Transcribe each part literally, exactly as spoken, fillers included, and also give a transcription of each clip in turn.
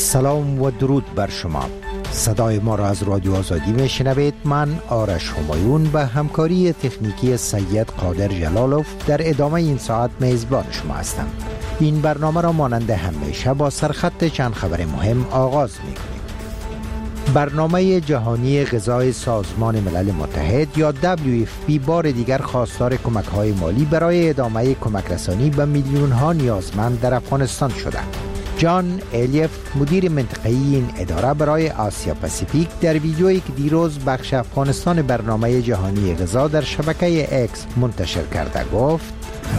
سلام و درود بر شما. صدای ما را از رادیو آزادی میشنوید. من آرش همایون به همکاری تکنیکی سید قادر جلالوف در ادامه این ساعت میزبان شما هستم. این برنامه را مانند همیشه با سرخط چند خبر مهم آغاز می‌کنیم. برنامه جهانی غذای سازمان ملل متحد یا دبلیو اف پی بار دیگر خواستار کمک‌های مالی برای ادامه کمک رسانی به میلیون‌ها نیازمند در افغانستان شده. جان الیف مدیر منطقه‌ای این اداره برای آسیا پاسیفیک در ویدیویی که دیروز بخش افغانستان برنامه جهانی غذا در شبکه اکس منتشر کرده گفت: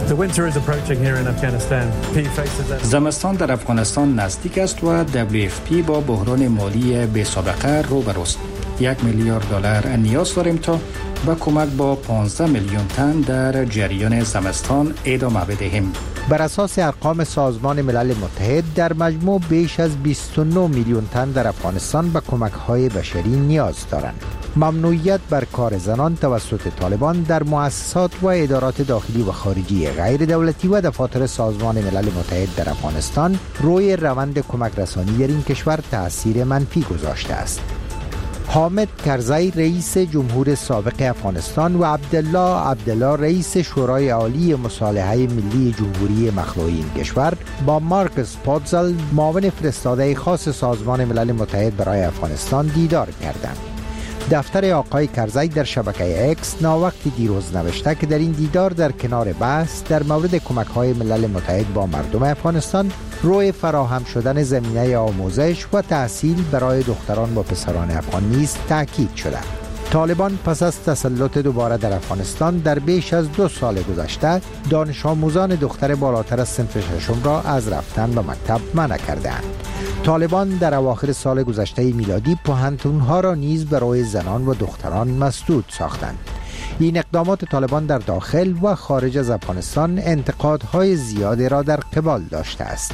زمستان در افغانستان نزدیک است و دبلیو اف پی با بحران مالی بی سابقه روبروست. یک میلیارد دلار نیاز داریم تا با کمک با پانزده میلیون تن در جریان زمستان ادامه بدهیم. بر اساس ارقام سازمان ملل متحد در مجموع بیش از بیست و نه میلیون تن در افغانستان به کمک‌های بشری نیاز دارند. ممنوعیت بر کار زنان توسط طالبان در مؤسسات و ادارات داخلی و خارجی غیر دولتی و دفاتر سازمان ملل متحد در افغانستان روی روند کمک رسانی در این کشور تأثیر منفی گذاشته است. حامد کرزی رئیس جمهور سابق افغانستان و عبدالله عبدالله رئیس شورای عالی مصالحه ملی جمهوری مخلوعی این کشور با مارکس پوتزل معاون فرستاده خاص سازمان ملل متحد برای افغانستان دیدار کردند. دفتر آقای کرزی در شبکه اکس ناوقتی دیروز نوشته که در این دیدار در کنار بحث در مورد کمک‌های ملل متحد با مردم افغانستان روی فراهم شدن زمینه آموزش و تحصیل برای دختران و پسران افغان نیز تاکید شده. طالبان پس از تسلط دوباره در افغانستان در بیش از دو سال گذشته دانش آموزان دختر بالاتر از صنف ششم را از رفتن به مکتب منع کردند. طالبان در اواخر سال گذشته میلادی پوهنتون‌ها را نیز برای زنان و دختران مسدود ساختند. این اقدامات طالبان در داخل و خارج از افغانستان انتقادهای زیادی را در قبال داشته است.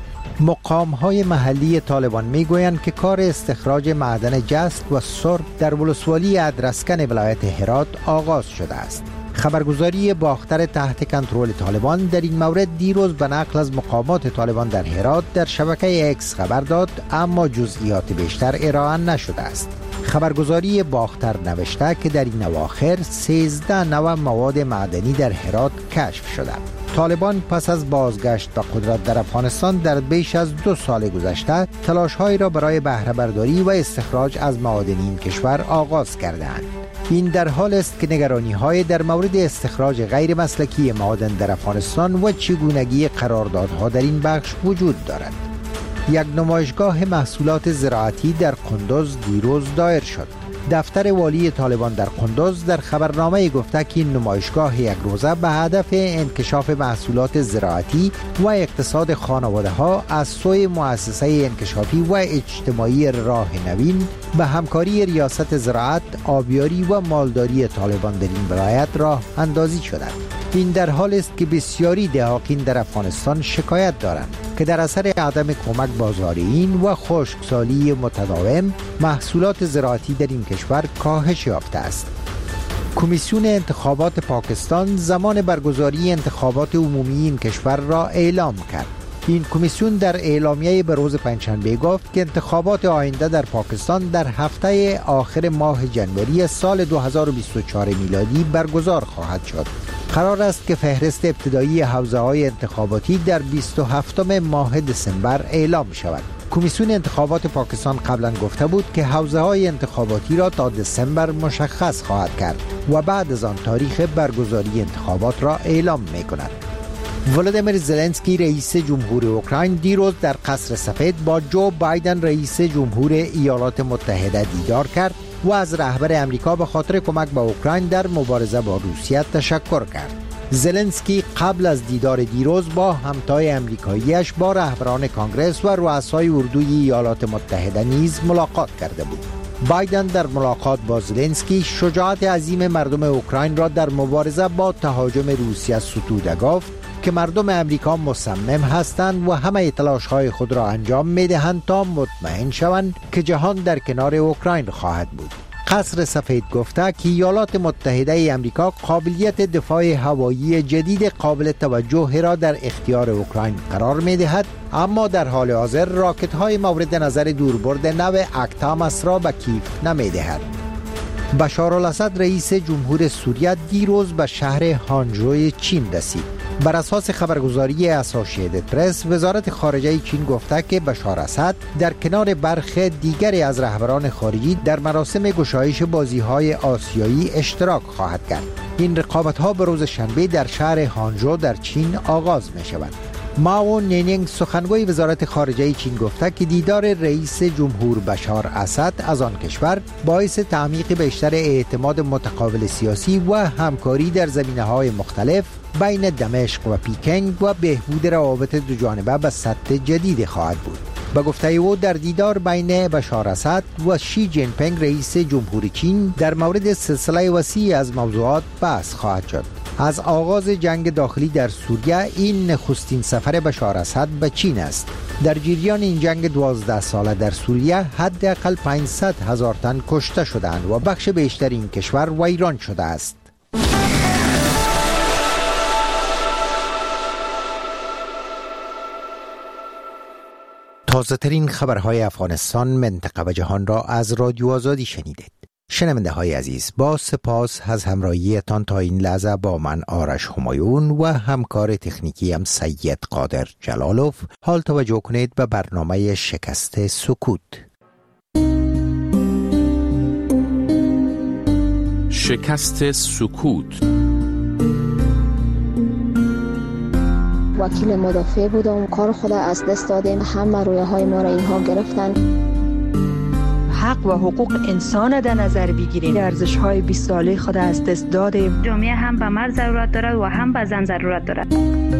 مقام‌های محلی طالبان می‌گویند که کار استخراج معدن جست و سرب در ولسوالی ادرسکن ولایت هرات آغاز شده است. خبرگزاری باختر تحت کنترل طالبان در این مورد دیروز به نقل از مقامات طالبان در هرات در شبکه اکس خبر داد، اما جزئیات بیشتر ارائه نشده است. خبرگزاری باختر نوشته که در این اواخر سیزده نوع مواد معدنی در هرات کشف شده. طالبان پس از بازگشت به قدرت در افغانستان در بیش از دو سال گذشته تلاش‌هایی را برای بهره برداری و استخراج از معادن این کشور آغاز کردند. این در حال است که نگرانی‌های در مورد استخراج غیر مسلکی معادن در افغانستان و چگونگی قراردادها در این بخش وجود دارد. یک نمایشگاه محصولات زراعتی در قندوز دیروز دایر شد. دفتر والی طالبان در قندوز در خبرنامه گفته که این نمایشگاه یک روزه به هدف انکشاف محصولات زراعتی و اقتصاد خانواده ها از سوی مؤسسه انکشافی و اجتماعی راه نوین به همکاری ریاست زراعت، آبیاری و مالداری طالبان در این ولایت راه اندازی شده. این در حال است که بسیاری دهاقین در افغانستان شکایت دارند که در اثر عدم کمک بازاریین و خشکسالی متداوم محصولات زراعتی در این کشور کاهش یافته است. کمیسیون انتخابات پاکستان زمان برگزاری انتخابات عمومی این کشور را اعلام کرد. این کمیسیون در اعلامیه به روز پنجشنبه گفت که انتخابات آینده در پاکستان در هفته آخر ماه جنوری سال دو هزار و بیست و چهار میلادی برگزار خواهد شد. قرار است که فهرست ابتدایی حوزه‌های انتخاباتی در بیست و هفتم ماه دسامبر اعلام شود. کمیسیون انتخابات پاکستان قبلا گفته بود که حوزه‌های انتخاباتی را تا دسامبر مشخص خواهد کرد و بعد از آن تاریخ برگزاری انتخابات را اعلام می‌کند. ولادیمیر زلنسکی رئیس جمهور اوکراین دیروز در قصر سفید با جو بایدن رئیس جمهور ایالات متحده دیدار کرد و از رهبر امریکا به خاطر کمک به اوکراین در مبارزه با روسیه تشکر کرد. زلنسکی قبل از دیدار دیروز با همتای امریکاییش با رهبران کانگرس و رؤسای اردوی ایالات متحده نیز ملاقات کرده بود. بایدن در ملاقات با زلنسکی شجاعت عظیم مردم اوکراین را در مبارزه با تهاجم روسیه ستوده گفت که مردم امریکا مصمم هستند و همه تلاش‌های خود را انجام می‌دهند تا مطمئن شوند که جهان در کنار اوکراین خواهد بود. قصر سفید گفته که ایالات متحده ای امریکا قابلیت دفاع هوایی جدید قابل توجه را در اختیار اوکراین قرار می دهد، اما در حال حاضر راکت های مورد نظر دوربرد نو اکتامس را به کیف نمی دهد. بشار الاسد رئیس جمهور سوریه دیروز به شهر هانجوی چین رسید. بر اساس خبرگزاری اسوسییتد پرس، وزارت خارجه چین گفته که بشار اسد در کنار برخی دیگری از رهبران خارجی در مراسم گشایش بازی‌های آسیایی اشتراک خواهد کرد. این رقابت‌ها به روز شنبه در شهر هانجو در چین آغاز می‌شود. ماو نینینگ سخنگوی وزارت خارجه چین گفته که دیدار رئیس جمهور بشار اسد از آن کشور باعث تعمیق بیشتر اعتماد متقابل سیاسی و همکاری در زمینه‌های مختلف بین دمشق و پیکنگ و بهبود روابط دو جانبه به سطح جدید خواهد بود. به گفته او در دیدار بین بشار اسد و شی جین پینگ رئیس جمهور چین در مورد سلسله وسیع از موضوعات بحث خواهد شد. از آغاز جنگ داخلی در سوریه این نخستین سفر بشار اسد به چین است. در جریان این جنگ دوازده ساله در سوریه حداقل پانصد هزار تن کشته شدند و بخش بیشتر این کشور ویران شده است. تازه ترین خبرهای افغانستان، منطقه و جهان را از رادیو آزادی شنیدید. شنونده های عزیز، با سپاس از همراهیتان تا این لحظه با من آرش همایون و همکار تکنیکی هم سید قادر جلالوف. حال توجه کنید به برنامه شکست سکوت. شکست سکوت. وکیل مدافع بودم، کار خود از دست دادیم، همه رویه های ما را اینها گرفتن. حق و حقوق انسان در نظر بگیریم، ارزش های بیست ساله خود از دست دادیم. جامعه هم به مرد ضرورت دارد و هم به زن ضرورت دارد.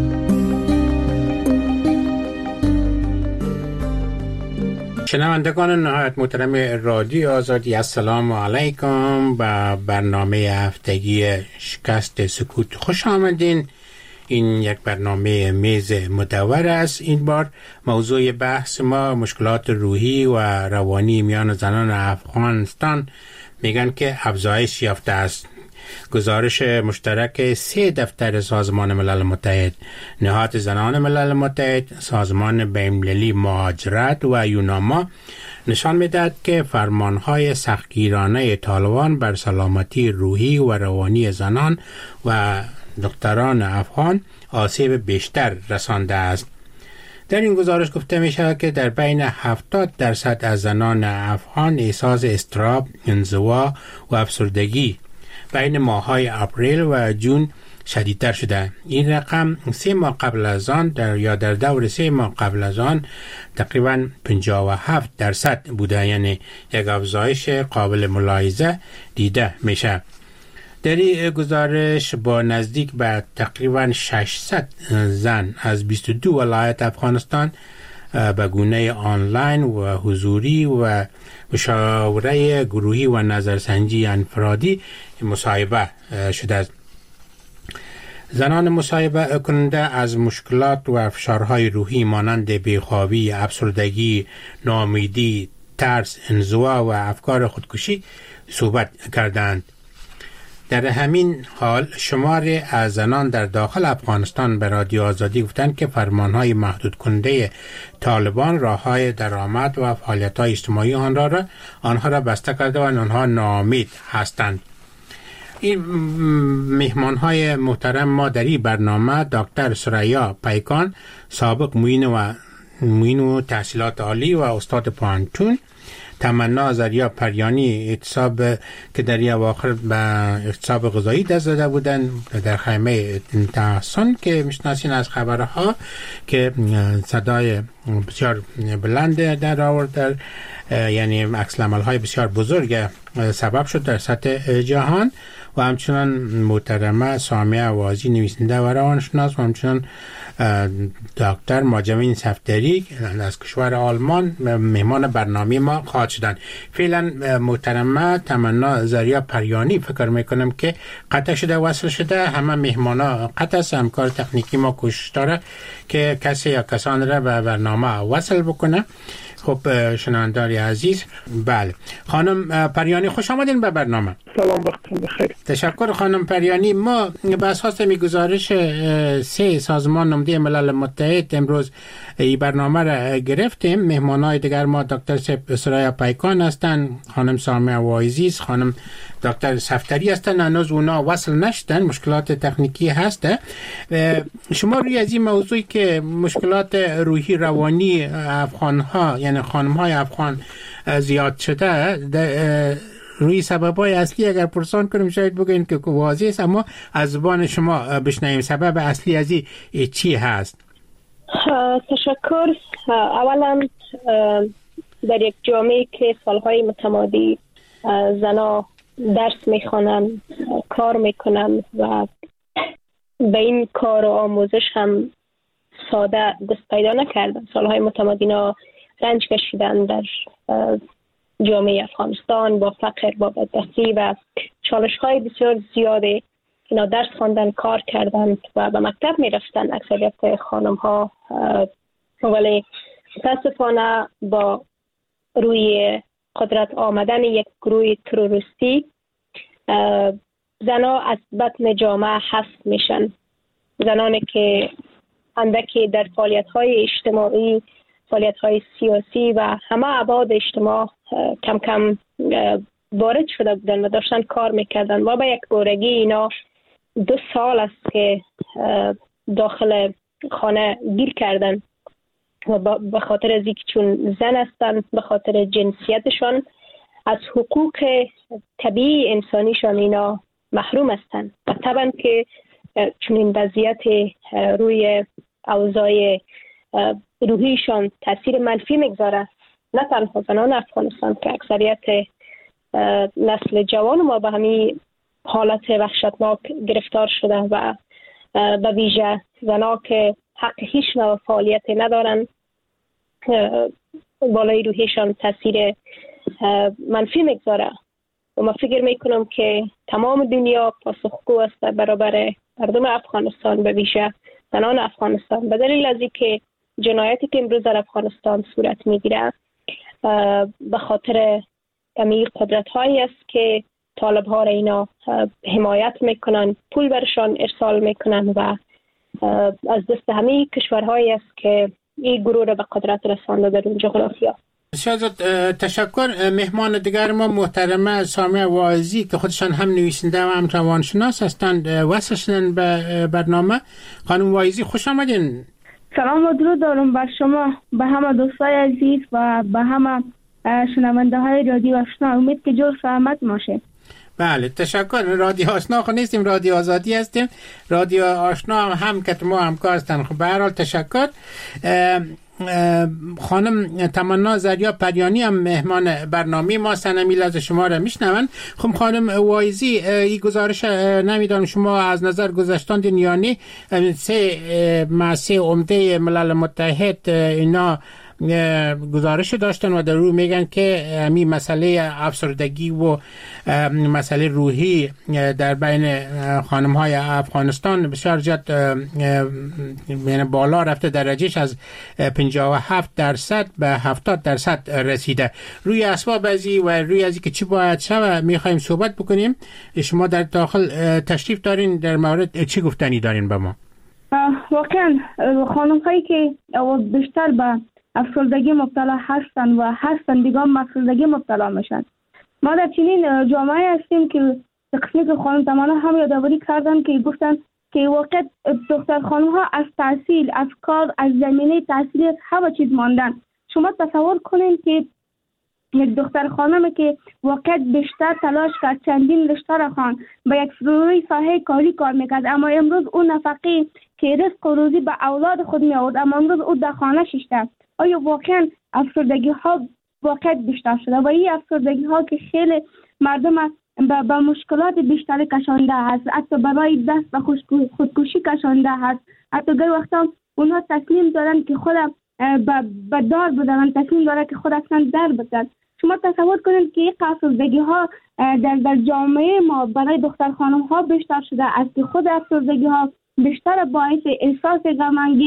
شنوندگان نهایت محترم رادیو آزادی، السلام علیکم. به برنامه هفتگی شکست سکوت خوش آمدین. این یک برنامه میز مدور است. این بار موضوع بحث ما مشکلات روحی و روانی میان زنان افغانستان میگن که افزایش یافته است. گزارش مشترک سه دفتر سازمان ملل متحد، نهاد زنان ملل متحد، سازمان بین‌المللی مهاجرت و یوناما نشان میدهد که فرمانهای سختگیرانه طالبان بر سلامتی روحی و روانی زنان و دختران افغان آسیب بیشتر رسانده است. در این گزارش گفته می شود که در بین هفتاد درصد از زنان افغان احساس اضطراب، انزوا و افسردگی بین ماه‌های اپریل و جون شدیدتر شده. این رقم سه ماه قبل از آن در یا در دور سه ماه قبل از آن تقریباً پنجاه و هفت درصد بوده، یعنی یک افزایش قابل ملاحظه دیده میشه. در این گزارش با نزدیک به تقریباً ششصد زن از بیست و دو ولایت افغانستان به گونه آنلاین و حضوری و مشاوره گروهی و نظرسنجی انفرادی مصاحبه شده است. زنان مصاحبه کننده از مشکلات و فشارهای روحی مانند بیخوابی، افسردگی، ناامیدی، ترس، انزوا و افکار خودکشی صحبت کردند. در همین حال شماری از زنان در داخل افغانستان به رادیو آزادی گفتند که فرمانهای محدود کننده طالبان راههای درآمد و فعالیت‌های اجتماعی آنها را آنها را بسته کرده و آنها ناامید هستند. این مهمانهای محترم ما در این برنامه دکتر سریا پیکان، سابق معین و معین و تحصیلات عالی و استاد پانتون، تمنا زریا پریانی، اعتصاب که در این اواخر به اعتصاب غذایی دست زده بودن در خیمه تحسن که میشناسین از خبرها که صدای بسیار بلند در آورد، در یعنی عکس العمل‌های بسیار بزرگ سبب شد در سطح جهان، و همچنان محترمه سامیه وازی نویسنده و روانشناس و همچنان دکتر ماجمین صفدری از کشور آلمان مهمان برنامه ما خواهد شدن. فعلا محترمه تمنا زریا پریانی فکر میکنم که قطع شده وصل شده. همه مهمانا قطع است. همکار تکنیکی ما کوشش داره که کسی یا کسان را به برنامه وصل بکنه. خب شنوندگان عزیز، بله خانم پریانی خوش آمدین به برنامه. سلام، وقتتون بخیر. تشکر خانم پریانی. ما به اساس می گزارش سه سازمان نماینده ملل متحد امروز این برنامه را گرفتیم. مهمانای دیگر ما دکتر سرایا پیکان هستند، خانم سامیه واعظی، خانم دکتر صفتری هستند. هنوز اونا وصل نشدن، مشکلات تکنیکی هسته. شما روی از این موضوعی که مشکلات روحی روانی افغان ها یعنی خانم های افغان زیاد شده، روی سبب‌های اصلی اگر پرسان کنیم شاید بگین که واضح است، اما از زبان شما بشنویم سبب اصلی از این چی هست؟ تشکر. اولا در یک جامعه که سالهای متمادی زنا درس میخوانن، کار میکنن و به این کار و آموزش هم ساده دست پیدا نکردن، سالهای متمادی نا رنج کشیدن در جامعه افغانستان با فقر، با بدبختی و چالش های بسیار زیاده. اینا درس خواندن، کار کردن و به مکتب می رفتن اکثریت خانم ها، ولی متاسفانه با روی قدرت آمدن یک گروه تروریستی زنا از بطن جامعه حذف میشن. زنانی که اندکی در فعالیت های اجتماعی، فعالیت های سیاسی و همه ابعاد اجتماع کم کم وارد شده بودن و داشتن کار میکردن و به یک بارگی اینا دو سال است که داخل خانه گیر کردن و به خاطر از اینکه چون زن هستن، به خاطر جنسیتشان از حقوق طبیعی انسانیشان اینا محروم هستن و طبعا که چون این وضعیت روی اوضاع روحیشان تاثیر منفی میگذاره، نه تنها زنان افغانستان که اکثریت نسل جوان ما به همین حالت وحشتناک گرفتار شده و به ویژه زنها که حق هیچ نوع فعالیت ندارن، بالای روحیشان تاثیر منفی میگذاره و من فکر میکنم که تمام دنیا پاسخگو است برابر مردم افغانستان، به ویژه زنان افغانستان، به دلیل از اینکه جنایتی که امروز در افغانستان صورت میگیره به خاطر امی قدرت هایی است که طالب ها را اینا حمایت میکنن، پول برشان ارسال میکنن و از دست همه کشورهایی است که این گروه را به قدرت رسانده در اون جغرافیا. شازد تشکر. مهمان دیگر ما محترمه سامیه واعظی که خودشان هم نویسنده و هم روانشناس هستند وصل شدن به برنامه. خانم واعظی خوش آمدین. سلام و درود دارم بر شما، به همه دوستای عزیز و به همه شنونده های رادیو آشنا. امید که جور سلامت باشه. بله تشکر. رادیو آشنا خو نیستیم، رادیو آزادی هستیم. رادیو آشنا هم که ما همکار هستن. خب به هر حال تشکر. خانم تمنا زریا پریانی هم مهمان برنامه ما سنمیل از شما را میشنون. خب خانم واعظی، این گزارش نمیدونم شما از نظر گذشتان یا نه، سه مؤسسه عمده ملل متحد اینا گزارش داشتن و در رو میگن که همین مسئله افسردگی و مسئله روحی در بین خانم های افغانستان بسیار زیاد یعنی بالا رفته، درجهش از پنجاه و هفت درصد به هفتاد درصد رسیده. روی اسباب ازی و روی ازی که چی باید شود میخوایم صحبت بکنیم. شما در داخل تشریف دارین، در مورد چی گفتنی دارین به ما؟ واقعا خانم هایی که بیشتر به افسردگی مبتلا هستن و هستن دیگه هم افسردگی مبتلا میشن. ما در چنین جامعه هستیم که تقسیم خانم تماما هم یادآوری کردن که گفتن که واقع دختر خانم ها از تحصیل، از کار، از زمینه تحصیل همه چیز ماندن. شما تصور کنین که یک دختر خانمی که واقع بیشتر تلاش کرد، چندین رشته را خوان، به یک روی ساحه کاری کار میکرد، اما امروز اون نفقه که رزق و روزی به اولاد خود می آورد، اما امروز او در خانه شیشته. آیا واقعا افسردگی ها واقع بیشتر شده و این افسردگی ها که خیلی مردم به با مشکلات بیشتر کشانده هست، حتی برای دست به خودکشی کشانده هست، حتی گر وقتا اونها تسلیم دارن که خود به دار بدن، تسلیم دارن که خود اصلا در بدن. شما تصور کنید که این افسردگی ها در در جامعه ما برای دختر خانم ها بیشتر شده است که خود افسردگی ها بیشتر باعث احساس غم انگیز،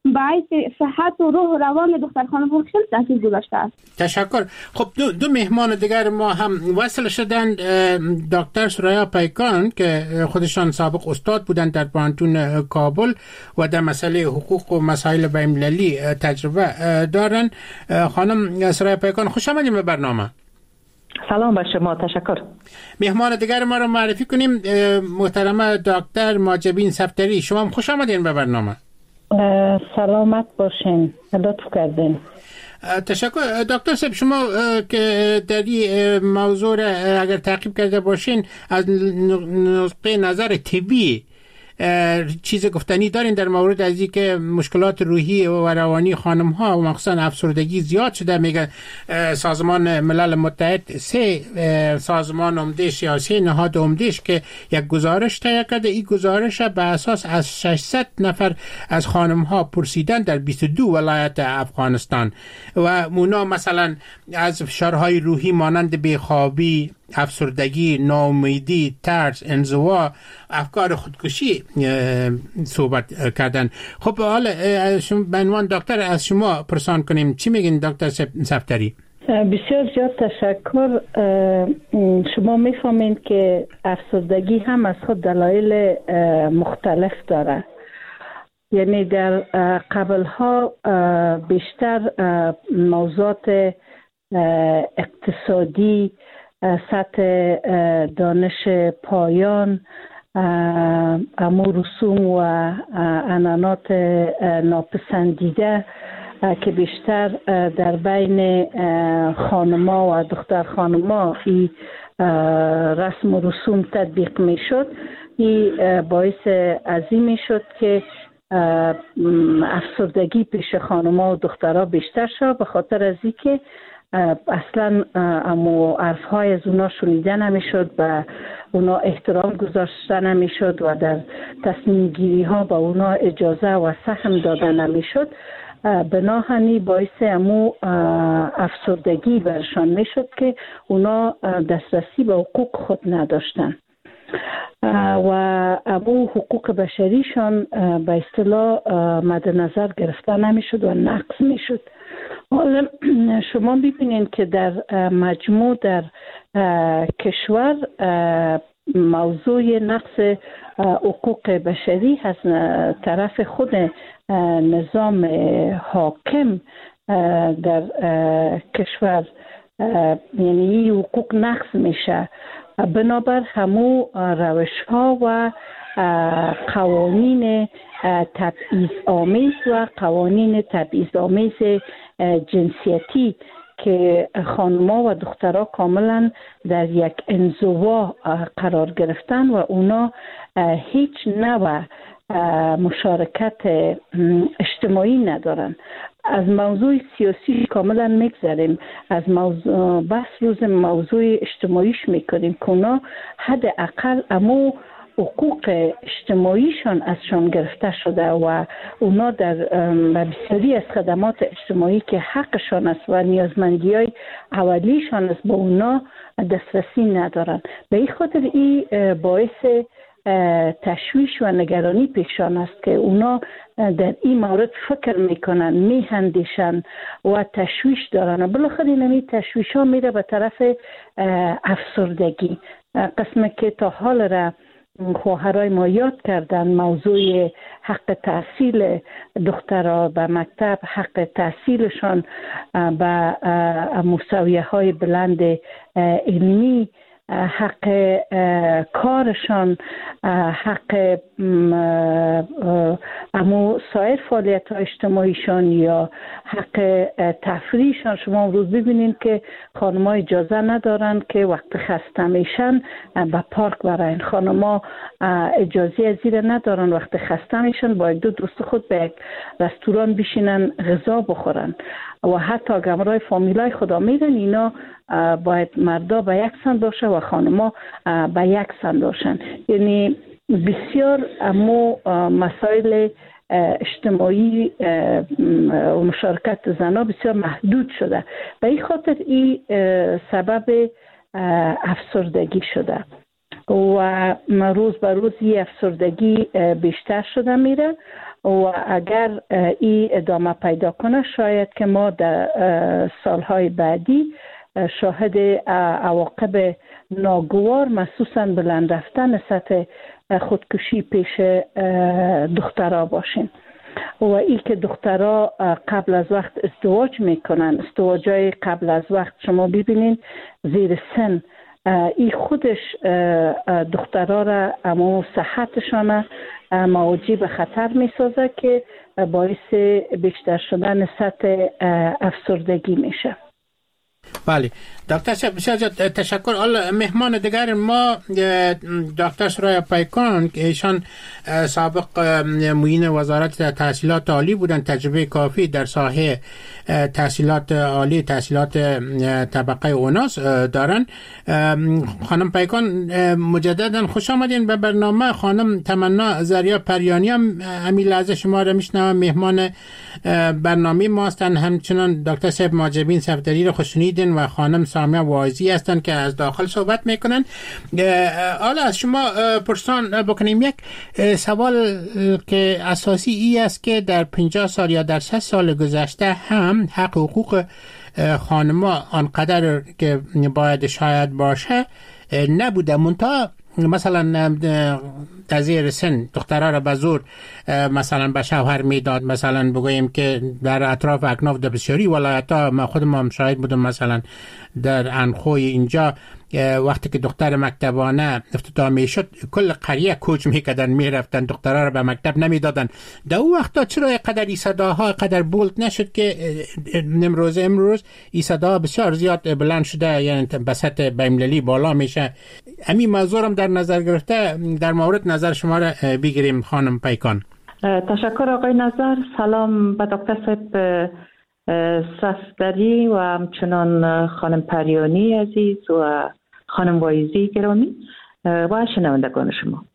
باعث صحت و روح و روان دختر خانم خیلی تاثیر گذاشته است. تشکر. خب دو, دو مهمان دیگر ما هم وصل شدند، دکتر سریا پیکان که خودشان سابق استاد بودند در پانتون کابل و در مسئله حقوق و مسائل بین‌المللی تجربه دارند. خانم سریا پیکان خوش آمدید به برنامه. سلام به شما، تشکر. مهمان دیگر ما رو معرفی کنیم، محترمه دکتر ماجبین صفتری، شما هم خوش آمدین به برنامه. سلامت باشین، لطف کردین. تشکر. دکتر صاحب شما که در این موضوع اگر تعقیب کرده باشین از نقطه نظر طبی چیز گفتنی دارین در مورد از این که مشکلات روحی و روانی خانم ها و مخصوصا افسردگی زیاد شده؟ میگن سازمان ملل متحد سه سازمان عمده سیاسی نهاد عمدهش که یک گزارش تهیه کرده، این گزارش به اساس از ششصد نفر از خانم ها پرسیدن در بیست و دو ولایت افغانستان و اونا مثلا از فشارهای روحی مانند بیخوابی، افسردگی، ناامیدی، ترس، انزوا، افکار خودکشی صحبت کردن. خب حالا به عنوان دکتر از شما پرسان کنیم، چی میگین دکتر صفتری؟ بسیار زیاد تشکر. شما میفهمین که افسردگی هم از خود دلایل مختلف داره. یعنی در قبلها بیشتر موضوعات اقتصادی، سطح دانش پایان، امور رسوم و عنعنات ناپسندیده که بیشتر در بین خانما و دختر خانما این رسم و رسوم تطبیق می شد، این باعث عظیمی شد که افسردگی پیش خانما و دخترها بیشتر شد، به خاطر از این که اصلا امو عرفهای از اونا شنیده نمیشد، به اونا احترام گذاشته نمیشد و در تصمیم گیری ها به اونا اجازه و سهم داده نمیشد. بناهنی باعث امو افسردگی برشان میشد که اونا دسترسی به حقوق خود نداشتن و امو حقوق بشریشان به اصطلاح مد نظر گرفته نمیشد و نقض میشد. حالا شما ببینید که در مجموع در کشور موضوع نقض حقوق بشری از طرف خود نظام حاکم در کشور، یعنی حقوق نقض میشه. بنابر همو روش ها و قوانین تبعیض آمیز و قوانین تبعیض آمیز جنسیتی که خانم‌ها و دخترها کاملا در یک انزوا قرار گرفتن و اونا هیچ نوع مشارکت اجتماعی ندارن. از موضوع سیاسی کاملا میگذریم، از موضوع بس روز موضوع اجتماعیش میکنیم که اونا حداقل امو حقوق اجتماعیشان ازشان گرفته شده و اونا در بسیاری از خدمات اجتماعی که حقشان است و نیازمندی های اولیشان است با اونا دسترسی ندارن. به این خاطر این باعث تشویش و نگرانی پیشان است که اونا در این مورد فکر میکنن، میهندیشن و تشویش دارن و بالاخره این تشویش ها میره به طرف افسردگی. قسمی که تا حال را خواهرای ما یاد کردن، موضوع حق تحصیل دخترها به مکتب، حق تحصیلشان به مساویه های بلند علمی، حق کارشان، حق امو سایر فعالیت های اجتماعیشان یا حق تفریحشان. شما امروز ببینید که خانم‌ها اجازه ندارن که وقت خسته میشن به پارک برن. خانم‌ها اجازه از این ندارن وقت خسته میشن با یک دو دوست خود به یک رستوران بشینن غذا بخورن و حتی گمرای فامیلای خدا میرن. اینا باید مردا به یک سن باشه و خانما به یک سن باشن. یعنی بسیار امو مسائل اجتماعی و مشارکت زنها بسیار محدود شده. به این خاطر این سبب افسردگی شده. و روز به روز این افسردگی بیشتر شده میره و اگر این ادامه پیدا کنه شاید که ما در سالهای بعدی شاهد عواقب ناگوار مخصوصا بلند رفتن سطح خودکشی پیش دخترها باشیم و ای که دخترها قبل از وقت ازدواج میکنن، ازدواجای قبل از وقت شما ببینین زیر سن، ای خودش دخترها را اما صحتشان موجی به خطر میسازه که باعث بیشتر شدن سطح افسردگی میشه. بله دکتر صاحب بسیار تشکر. حالا مهمان دیگر ما دکتر سرای پیکان که ایشان سابق معین وزارت تحصیلات عالی بودن، تجربه کافی در ساحه تحصیلات عالی، تحصیلات طبقه اوناس دارن. خانم پیکان مجددا خوش آمدین به برنامه. خانم تمنا زریا پریانی هم همین لحظه شما را میشنوم، مهمان برنامه ما هستن. همچنان دکتر صاحب ماجبین صفدری رو خوشنیدین و خانم سامیه واعظی هستن که از داخل صحبت میکنن. حالا از شما پرسان بکنیم، یک سوال که اساسی ای است که در پنجاه سال یا در ست سال گذشته هم حق حقوق خانما آنقدر که باید شاید باشه نبوده. منتها مثلا در زیر سن دخترها را به زور مثلا به شوهر میداد. مثلا بگوییم که در اطراف اکناف در بسیاری ولایت ها، ما خودم هم شاهد بودم، مثلا در انخوی اینجا وقتی که دختر مکتبانه افتتاح میشد کل قریه کوچ میکردن میرفتن، دخترها را به مکتب نمیدادن. در اون وقتا چرا قدر ای صداها قدر بولد نشد که امروز امروز ای صداها بسیار زیاد بلند شده، یعنی بسط بین‌المللی بالا میشه. همین موضوع هم در نظر گرفته در مورد نظر شما را بگیریم خانم پیکان. تشکر آقای نظر. سلام به دکتر صاحب صفدری و همچنان خانم پریانی عزیز و خانم واعظی گرامی و شنوندگان شما.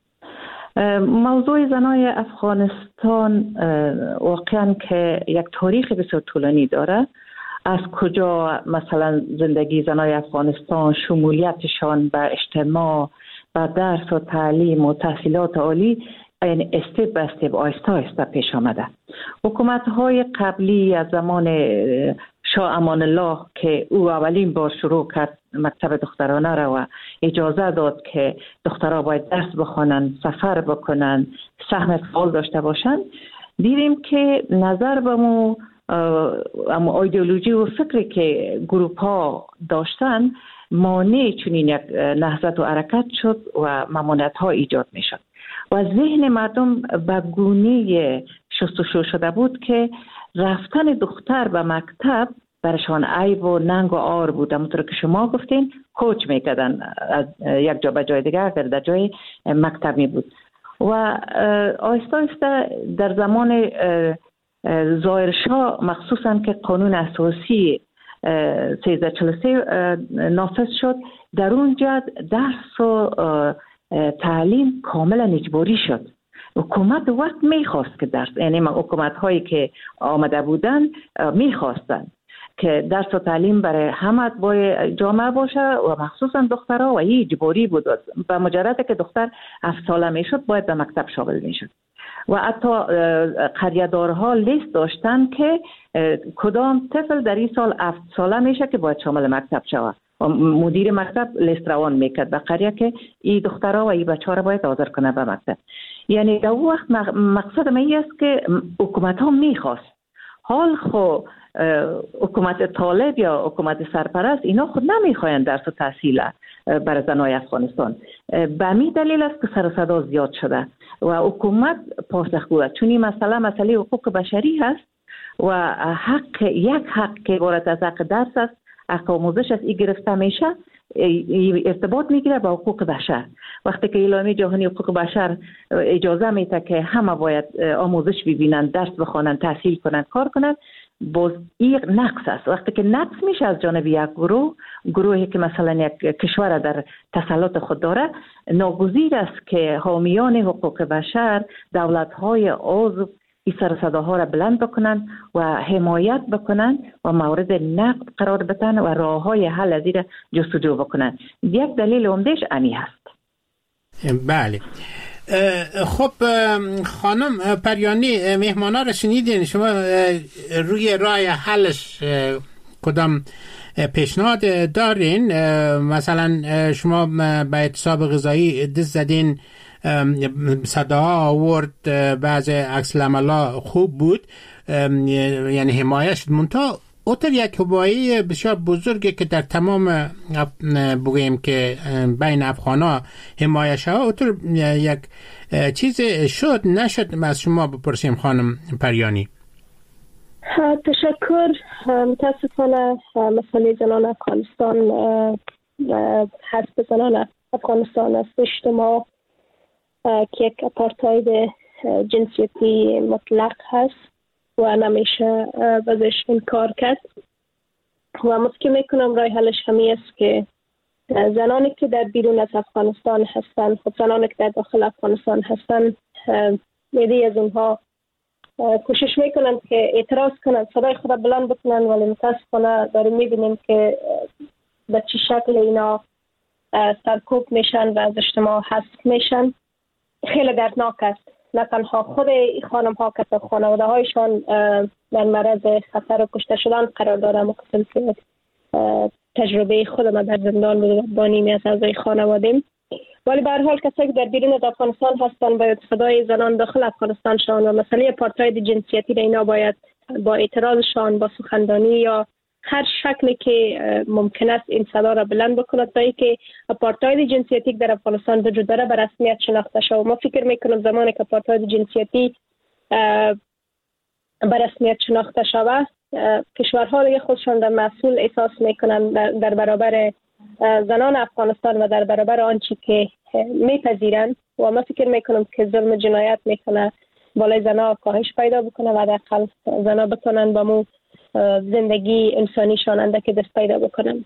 موضوع زنای افغانستان واقعا که یک تاریخ بسیار طولانی داره. از کجا مثلا زندگی زنای افغانستان، شمولیتشان به اجتماع، به درس و تعلیم و تحصیلات عالی، یعنی استپ به استپ آهسته آهسته پیش آمده. حکومت های قبلی از زمان شاه امان الله که او اولین بار شروع کرد مکتب دخترانه را و اجازه داد که دخترها باید درس بخوانند، سفر بکنند، سهم فعال داشته باشند، دیدیم که نظر به مو اما ایدئولوژی و فکری که گروپ ها داشتن مانع چنین یک نهضت و حرکت شد و ممانعت ها ایجاد می شد و ذهن مردم به گونه شستشو شده بود که رفتن دختر به مکتب برشان عیب و ننگ و عار بود. همونطور که شما گفتین کوچ میکردن از یک جا به جای دیگر، اگر در جای مکتب می بود و آهسته آهسته در زمان ظاهرشاه مخصوصا که قانون اساسی سیزده چهل و سه نافذ شد، در اونجا درس و تعلیم کاملا اجباری شد. حکومت وقت میخواست که درس، یعنی حکومت هایی که آمده بودن میخواستن که درس و تعلیم برای همه باید جامعه باشه و مخصوصا دخترها و این اجباری بود. به مجرد که دختر هفت ساله میشد باید به مکتب شامل میشد و حتی قریه‌دارها لیست داشتن که کدام طفل در این سال هفت ساله میشه که باید شامل مکتب شود و مدیر مکتب لیست روان میکرد به قریه که این دخترها و این بچه‌ها را باید حاضر کنه به مکتب. یعنی در وقت مقصد من این است که حکومت ها میخواست. حال خو حکومت طالب یا حکومت سرپرست اینا خود نمیخواین درس و تحصیل برای زنای افغانستان. به همین دلیل است که سر و صدا زیاد شده و حکومت پاسخگو است، چون این مسئله مسئله حقوق بشری هست و حق یک حق که عبارت از حق درس است، حق آموزش است، این گرفته میشه ارتباط میگیره با حقوق بشر. وقتی که اعلامیه جهانی حقوق بشر اجازه میده که همه باید آموزش ببینن، درس بخوانن، تحصیل کنن، کار کنن، باز این نقص است. وقتی که نقص میشه از جانب یک گروه، گروهی که مثلا یک کشور در تسلط خود داره، ناگزیر است که حامیان حقوق بشر، دولت‌های عضو این سر صداها را بلند بکنن و حمایت بکنن و مورد نقد قرار بدن و راه‌های حل از این جستجو بکنن. یک دلیل عمده‌اش امی هست. بله. خب خانم پریانی، مهمانا رو شنیدین، شما روی راه حلش کدام پیشنهاد دارین؟ مثلا شما به اعتصاب غذایی دست زدین، صداها آورد، بعض عکس العملا خوب بود، یعنی حمایه شد، منتها اوتر یک حمایه بسیار بزرگی که در تمام بگوییم که بین افغانا حمایه شد، اوتر یک چیز شد نشد؟ از شما بپرسیم خانم پریانی. تشکر. متاسفانه مسئله زنان افغانستان، حسب زنان افغانستان است اجتماع که یک اپارتاید جنسیتی مطلق هست و نمیشه ازش انکار کرد و مسکن میکنم رای حلش همی است که زنانی که در بیرون از افغانستان هستند، خب زنانی که در داخل افغانستان هستند، میدی از اونها کوشش میکنن که اعتراض کنن، صدای خود بلند بکنن، ولی متاسفانه داریم میبینیم که به چه شکل اینا سرکوب میشن و از اجتماع حذف میشن. خیلی دردناک است. نه تنها خود خانم ها که خانواده هایشان در معرض خطر و کشته شدن قرار دارن، مقصد که تجربه خود ما در زندان بود با نیمی از اعضای خانواده‌ام، ولی به هر حال کسایی که در بیرون از افغانستان هستن باید صدای زنان داخل افغانستان شان و مسئله اپارتاید جنسیتی را اینا باید با اعتراضشان، با سخنرانی یا هر شکلی که ممکن است این صدا را بلند بکند تا اینکه اپارتاید جنسیتی در افغانستان وجود داره به رسمیت شناخته شود. ما فکر میکنم زمانی که اپارتاید جنسیتی به رسمیت شناخته شود، کشورها دیگه خودشان در مسئول احساس میکنن در برابر زنان افغانستان و در برابر آنچه که میپذیرن و ما فکر میکنم که ظلم جنایت میکنه بالای زنها کاهش پیدا بکنه و در حال زنها بتونن با مو زندگی انسانیشان اندک دست پیدا بکنن.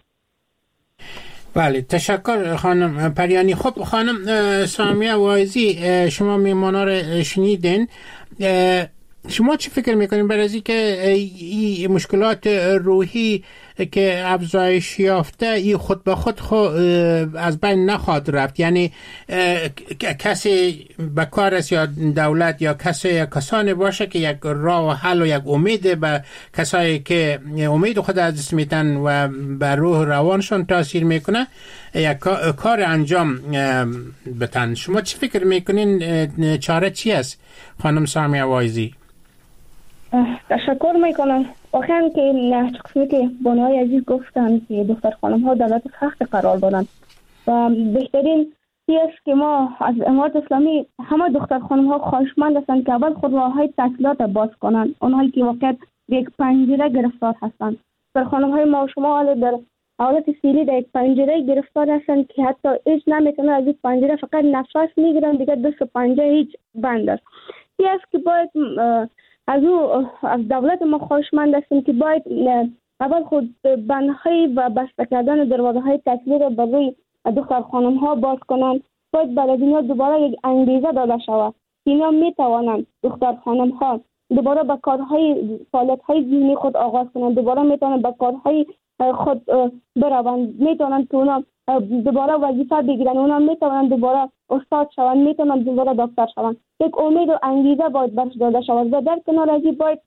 بله، تشکر خانم پریانی. خب خانم سامیه وایزی، شما میمانا رو شنیدین، شما چی فکر میکنین برای از اینکه این مشکلات روحی که افزایش یافته ای خود به خود خود از بین نخواهد رفت؟ یعنی کسی به کار است یا دولت یا کسی کسانی باشه که یک راه و حل و یک امید به کسایی که امید خود از دست میتن و به روح روانشون تاثیر میکنه یک کار انجام بتن. شما چی فکر میکنین چاره چی است خانم سامیه وایزی؟ تشکر میکنم. واقعا که قسمی که بانوهای عزیز گفتن که دختر خانم ها در وضع سخت قرار دارند و بهترین چیز است که ما از امارت اسلامی همه دختر خانم ها خواهشمند هستند که اول خود راه های تحصیلات باز کنند، اونهایی که واقعا به یک پنجره گرفتار هستند. دختر خانم های ما و شما حالا در حالت فعلی در یک پنجره گرفتار هستند که حتی هیچ نمیتونن از این پنجره، فقط نفس میگیرن دیگه، دست و پنجه هیچ بند است. چیز است که باید از او از دولت ما خواهشمند هستیم که باید اول خود بندهای و بسته کردن دروازه های تحصیلی را بر روی دختر خانم ها باز کنند. باید برای اینا دوباره یک انگیزه داده شود. اینا می توانند دختر خانم ها دوباره به کارهای فعالیت های دینی خود آغاز کنند، دوباره می توانند به کارهای خود بروند، می توانند که اونا دوباره وظیفه بگیرن، اونا می توانند دوباره استاد شوند، می توانند دوباره دکتر شوند. یک امید و انگیزه باید برش داده شود و در کنار از این باید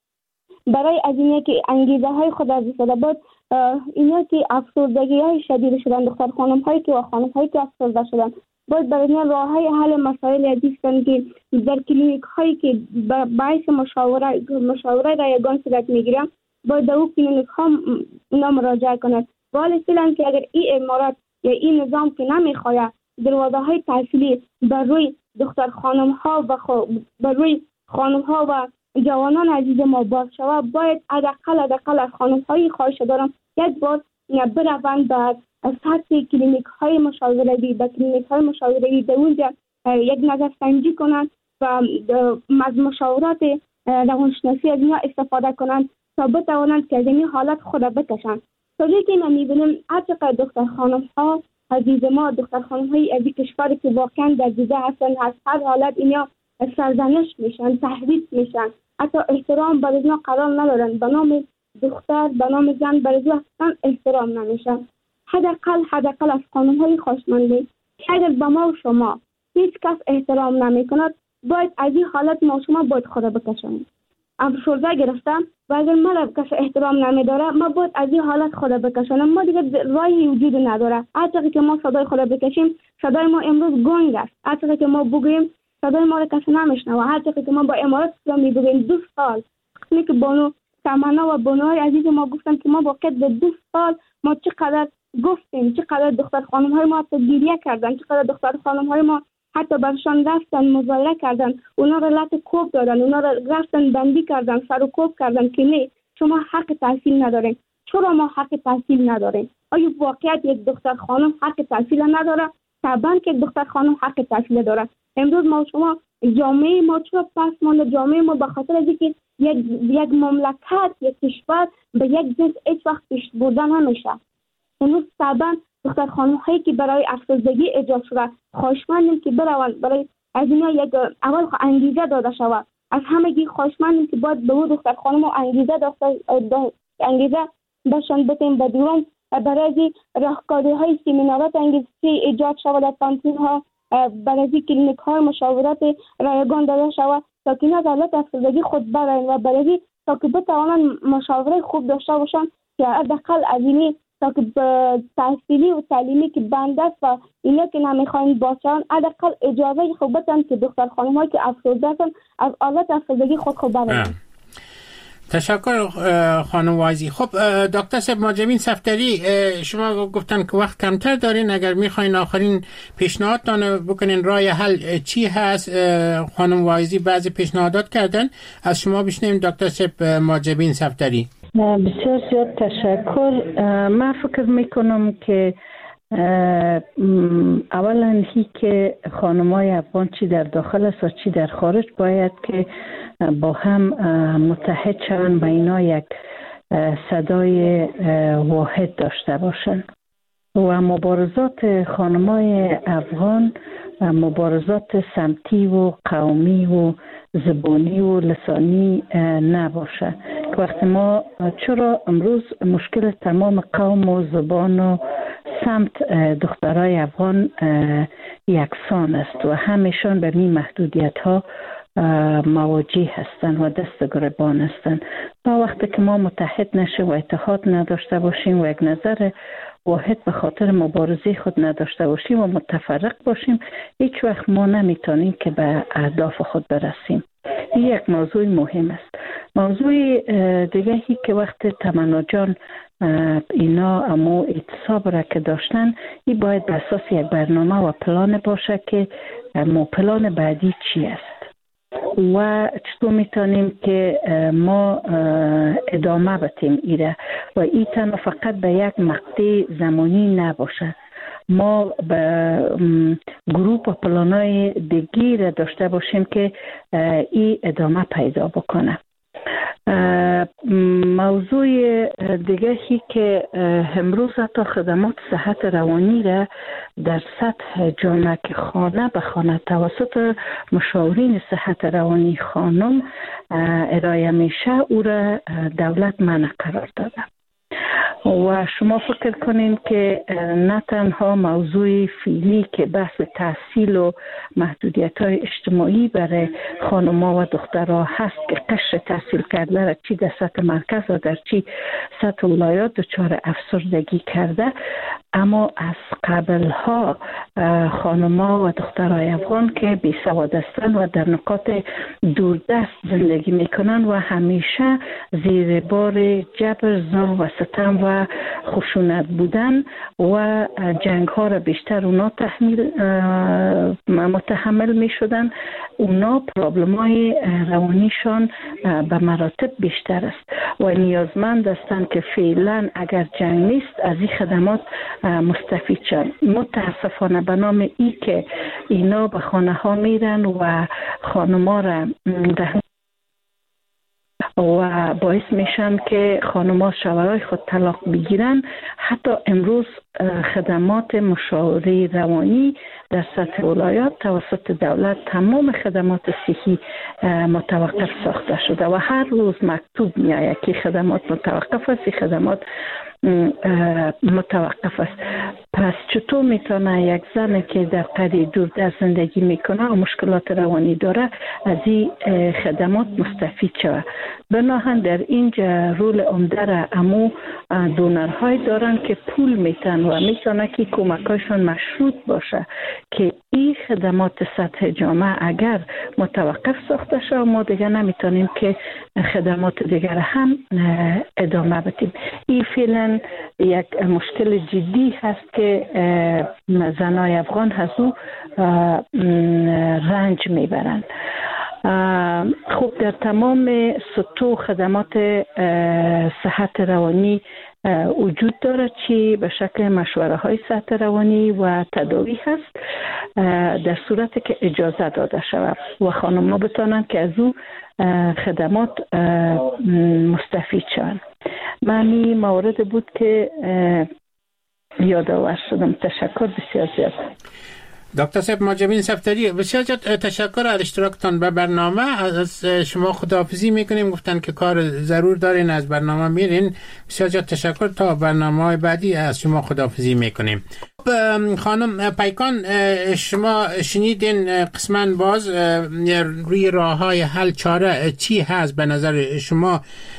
برای از اینه که انگیزه های خود از داده باید اینا که افسردگی های شدید شدن، دختر خانم هایی که و خانم هایی که افسرده شدن، باید برای اینا راه های حل مسائل عزیزن که در کلینیک هایی که باعث مشاوره مشاوره را یگان صورت میگیرن باید در اون کلینیک ها اینا مراجعه کنند. ولی اصلا که اگر این امارات یا این نظام که نمیخواد دروازه های تحصیلی بر روی دختر خانم ها و خو... بر روی خانم ها و جوانان عزیز ما باز شود، باید حداقل حداقل از خانم های خواهش دارم یک بار بروند به سطح کلینیک های مشاوره‌ای، به کلینیک های مشاوره‌ای در اونجا یک نظر سنجی کنند و از مشاورات روانشناسی از اینا استفاده کنند تا بتوانند که از این حالت خود بکشند. تا جایی که ما می‌بینیم هرچقدر دختر خانم ها عزیز ما، دختر خانم های از کشوری که واقعا در دیده هستن، از هر حالت اینا سرزنش میشن، تهدید میشن، حتی احترام برای اینا قرار ندارن، به نام دختر به نام زن برای اینا اصلا احترام نمیشن. حداقل حداقل از قانون های خواهشمندی اگر به ما و شما هیچ کس احترام نمی کند، باید از این حالت ما شما باید خود بکشیم. افسرده گرفتم و اگر من کس احترام نمی داره، ما باید از این حالت خود بکشیم. ما دیگه راهی وجود نداره. هر که ما صدای خود بکشیم، صدای ما امروز گنگ است. هر که ما بگوییم صدای ما را کسی نمیشنوه. هر که ما با امارات اسلامی بگوییم دو سال که بانو تمنا و بانوهای عزیز ما گفتن که ما واقعا به دو سال ما چقدر گفتیم، چقدر دختر خانم های ما حتی گریه کردن، چقدر دختر خانم های ما حتی برشان رفتن مظاهره کردن، اونا را لط کوب دادن، اونا را رفتن بندی کردن، سر و کوب کردن که نه شما حق تحصیل ندارین. چرا ما حق تحصیل نداریم؟ آیا واقعیت یک دختر خانم حق تحصیل نداره؟ طبعا که دختر خانم حق تحصیل داره. امروز ما شما جامعه ما چرا پس مانده؟ جامعه ما به خاطر از اینکه یک یک مملکت، یک کشور به یک جنس هیچ وقت پیش بردن نمیشه. امروز طبعا دختر خانم هایی که برای افسردگی ایجاد شده خواهشمندیم که بروند برای از اینا یک اول انگیزه داده شود. از همگی خواهشمندیم که باید به اون دختر خانم انگیزه داشته انگیزه بشن بتیم بدون برای راهکاری های سمینارات انگیزه ایجاد شود در کانتین ها، برای کلینیک های مشاورات رایگان داده شود تا که اینا از حالت افسردگی خود برن و برای تا که بتوانند مشاوره خوب داشته باشن که حداقل از اینی تا که تحصیلی و تعلیمی که بند است و اینا که نمیخواین باشن حداقل اجازه خوب بدن که دختر خانم هایی که افسرده هستن از حالت افسردگی خود خوب برن. تشکر خانم وایزی. خب دکتر صاحب ماجبین صفدری، شما گفتن که وقت کمتر دارین، اگر میخواین آخرین پیشنهادتان بکنین راه حل چی هست؟ خانم وایزی بعضی پیشنهادات کردن، از شما بشنویم دکتر صاحب ماجبین صفدری. بسیار زیاد تشکر. من فکر میکنم که اولا هی که خانمای افغان چی در داخل است و چی در خارج باید که با هم متحد شوند و اینا یک صدای واحد داشته باشند و مبارزات خانمای افغان مبارزات سمتی و قومی و زبانی و لسانی نباشه. وقتی ما چرا امروز مشکل تمام قوم و زبان و سمت دخترای افغان یکسان است و همیشان به این محدودیت ها مواجه هستند و دست گریبان هستند. تا وقتی که ما متحد نشیم و اتحاد نداشته باشیم و یک نظر واحد به خاطر مبارزه خود نداشته باشیم و متفرق باشیم، هیچ وقت ما نمیتونیم که به اهداف خود برسیم. این یک موضوع مهم است. موضوع دیگه هی که وقت تمنا جان اینا اما اعتصاب را که داشتن، این باید به اساس یک برنامه و پلان باشه که ما پلان بعدی چی است و چطور میتونیم که ما ادامه بدیم ایره و این تنها فقط به یک مقطع زمانی نباشه. ما به گروپ و پلانای دیگی را داشته باشیم که این ادامه پیدا بکنه. موضوع دیگه هی که امروز حتی خدمات صحت روانی را در سطح جامعه که خانه به خانه توسط مشاورین صحت روانی خانم ارائه میشه، او را دولت منع قرار داده. و شما فکر کنین که نه تنها موضوع فعلی که بحث تحصیل و محدودیت های اجتماعی برای خانم‌ها و دخترها هست که قشر تحصیل کرده را چی در سطح مرکز و در چی سطح ولایات دچار افسردگی کرده، اما از قبلها خانم‌ها و دخترای افغان که بی سواد هستند و در نقاط دوردست زندگی میکنن و همیشه زیر بار جبر، ظلم و ستم و خشونت بودن و جنگ ها را بیشتر اونا تحمیل متحمل می شدن، اونا پرابلم های روانیشان به مراتب بیشتر است و نیازمند هستند که فعلا اگر جنگ نیست از این خدمات مستفید شن. متاسفانه به نام ای که اینا به خانه ها میرن و خانما را ده و باعث میشن که خانم‌ها شوهرای خود طلاق بگیرن. حتی امروز خدمات مشاوره روانی در سطح ولایات توسط دولت تمام خدمات صحی متوقف ساخته شده و هر روز مکتوب می آید که خدمات متوقف است، خدمات متوقف است. پس چطور میتونه یک زن که در قریه دور در زندگی میکنه و مشکلات روانی داره از این خدمات مستفید شود؟ بناهن در اینجا رول عمده را امو دونرهای دارن که پول میتن و میتونه که کمکاشون مشروط باشه که این خدمات سطح جامعه اگر متوقف ساخته شد ما دیگه نمیتونیم که خدمات دیگر هم ادامه بدیم. این فعلا یک مشکل جدی هست که زنای افغان هزو رنج میبرند. خب در تمام سطوح خدمات صحت روانی وجود داره چی به شکل مشوره های صحت روانی و تداوی هست در صورتی که اجازه داده شود و خانم ها بتانند که از او خدمات مستفید شوند. معنی مورد بود که یادآور شدم. تشکر بسیار زیاد. دکتر صاحب ماجبین صفتری بسیار زیاد تشکر از اشتراکتان به برنامه. از شما خداحافظی میکنیم، گفتن که کار ضرور دارین از برنامه میرین. بسیار زیاد تشکر. تا برنامه بعدی از شما خداحافظی میکنیم. خانم پیکان شما شنیدین قسماً باز روی راه های حل چاره چی هست به نظر شما؟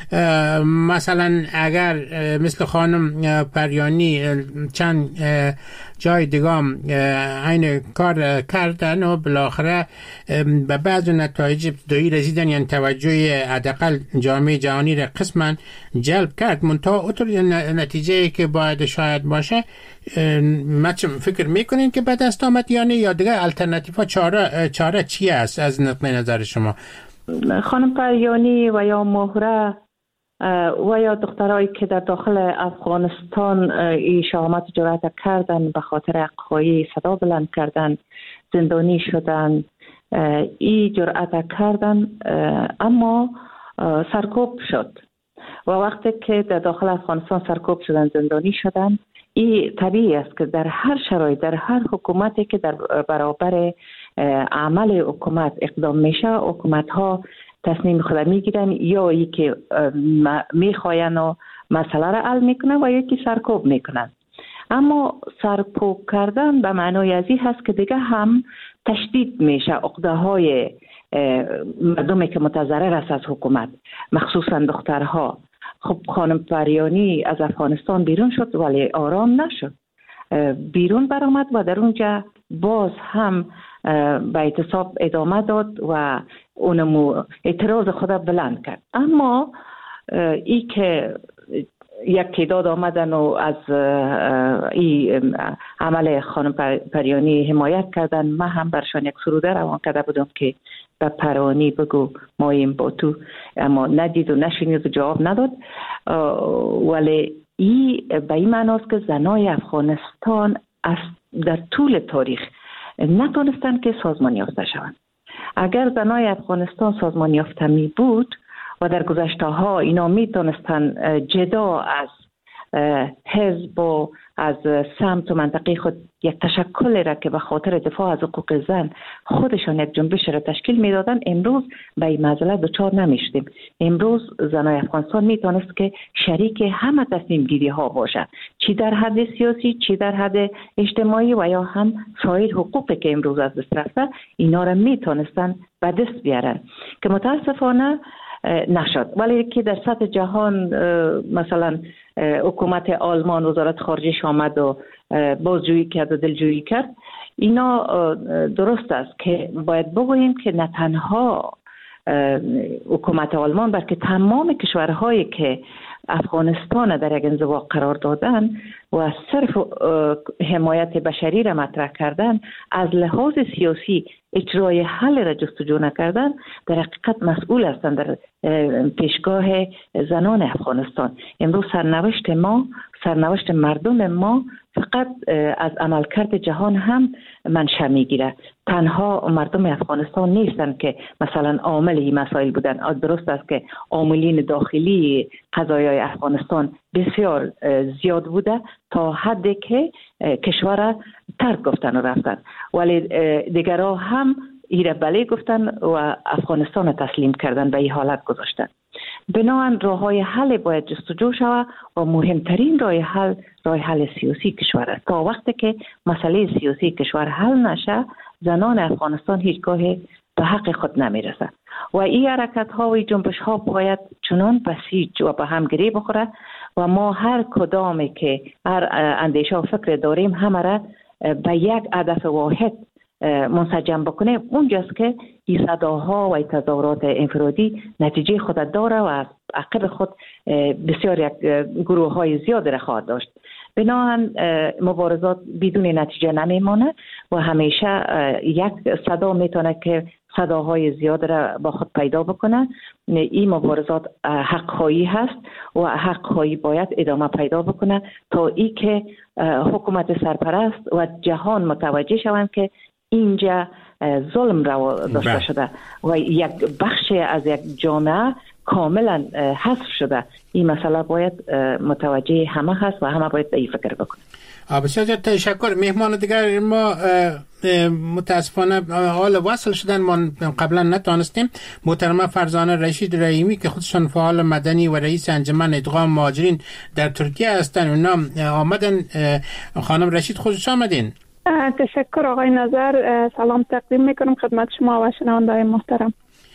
مثلا اگر مثل خانم پریانی چند جای دیگام این کار کردن و بالاخره به بعض نتایج ابتدایی رسیدن، یعنی توجه حداقل جامعه جهانی را قسماً جلب کرد، منتها اونطور نتیجه که باید شاید باشه ما فکر میکنین که به دست آمد یا نه، یا دیگه الटरनेटिव چاره چاره چی است از نقطه نظر شما؟ خانم پریانی و یا مهره و یا دخترایی که در داخل افغانستان ای شهامت جرأت کردن به خاطر حق‌خواهی صدا بلند کردن، زندانی شدن، ای جرأت کردن اما سرکوب شد و وقتی که در داخل افغانستان سرکوب شدن، زندانی شدن، این طبیعی است که در هر شرایط، در هر حکومتی که در برابر عمل حکومت اقدام میشه، حکومت ها تصمیم خود میگیرن یا ای که میخواین و مسئله را حل میکنن و یکی سرکوب میکنن. اما سرکوب کردن به معنای از این هست که دیگه هم تشدید میشه عقده های مردمی که متضرر است از حکومت، مخصوصا دخترها. خب خانم پریانی از افغانستان بیرون شد ولی آرام نشد، بیرون برآمد و در اونجا باز هم به اعتصاب ادامه داد و اونمو اعتراض خود بلند کرد. اما ای که یک تعداد آمدن و از این عمل خانم پریانی حمایت کردن، من هم برشان یک سروده روان کرده بودم که به پریانی بگو مایم با تو، اما ندید و نشنید و جواب نداد. ولی ای به این معناست که زنای افغانستان در طول تاریخ نتونستن که سازمان یافته شوند. اگر زنای افغانستان سازمان یافته می بود و در گذشته ها اینا می تونستن جدا از حزب و از سمت و منطقه خود یک تشکل را که به خاطر دفاع از حقوق زن خودشان یک جنبش را تشکیل می دادن، امروز به این معضله دچار نمی شدیم. امروز زنای افغانستان می تونست که شریک همه تصمیم گیری ها باشد، چی در حد سیاسی، چی در حد اجتماعی و یا هم سایر حقوقی که امروز از دست رفته، اینا را می تونستن به دست بیارن که متاسفانه نشد. ولی که در سطح جهان مثلا حکومت آلمان، وزارت خارجه آمد و بازجویی کرد و دلجویی کرد، اینا درست است که باید بگوییم که نه تنها حکومت آلمان بلکه تمام کشورهایی که افغانستان در یک انزوا قرار دادن و صرف حمایت بشری را مطرح کردن، از لحاظ سیاسی اجرای حل را جستجو نکردن در حقیقت مسئول هستند در پیشگاه زنان افغانستان. امروز سرنوشت ما، سرنوشت مردم ما فقط از عملکرد جهان هم منشأ میگیره. تنها مردم افغانستان نیستند که مثلا عامل این مسائل بودن. درست است که عاملین داخلی قضایای افغانستان بسیار زیاد بوده تا حدی که کشور ترک گفتن و رفتن، ولی دیگرها هم ایره بله گفتن و افغانستان تسلیم کردن، به این حالت گذاشتن. بنابراین راه های حل باید جستجو شود و مهمترین راه حل راه حل سیاسی کشور است. تا وقتی که مسئله سیاسی کشور حل نشه، زنان افغانستان هیچگاه به حق خود نمیرسه و این حرکت ها و این جنبش ها باید چنان بسیج و به هم گره بخوره و ما هر کدامی که هر اندیشه و فکر داریم همه را به یک هدف واحد منسجم بکنه. اونجاست که این صداها و این تظاهرات انفرادی نتیجه خود داره و از عقب خود بسیار یک گروه های زیاد را خواهد داشت. بنابراین مبارزات بدون نتیجه نمیمانه و همیشه یک صدا میتونه که صداهای زیاد را با خود پیدا بکنه. این مبارزات حق‌خواهی هست و حق‌خواهی باید ادامه پیدا بکنه تا ای که حکومت سرپرست و جهان متوجه شوند که اینجا ظلم را داشته شده و یک بخش از یک جامعه کاملا حذف شده. این مسئله باید متوجه همه هست و همه باید به این فکر بکنه. بسیار زیاد تشکر. مهمان دیگر ما متاسفانه حال وصل شدن، ما قبلا نتانستیم. محترمه فرزانه رشید رحیمی که خودشان فعال مدنی و رئیس انجمن ادغام مهاجرین در ترکیه هستند، اونا آمدن. خانم رشید خوش آمدین. تشکر آقای نظر. سلام تقدیم میکنم خدمت شما و شنونده‌های محترم.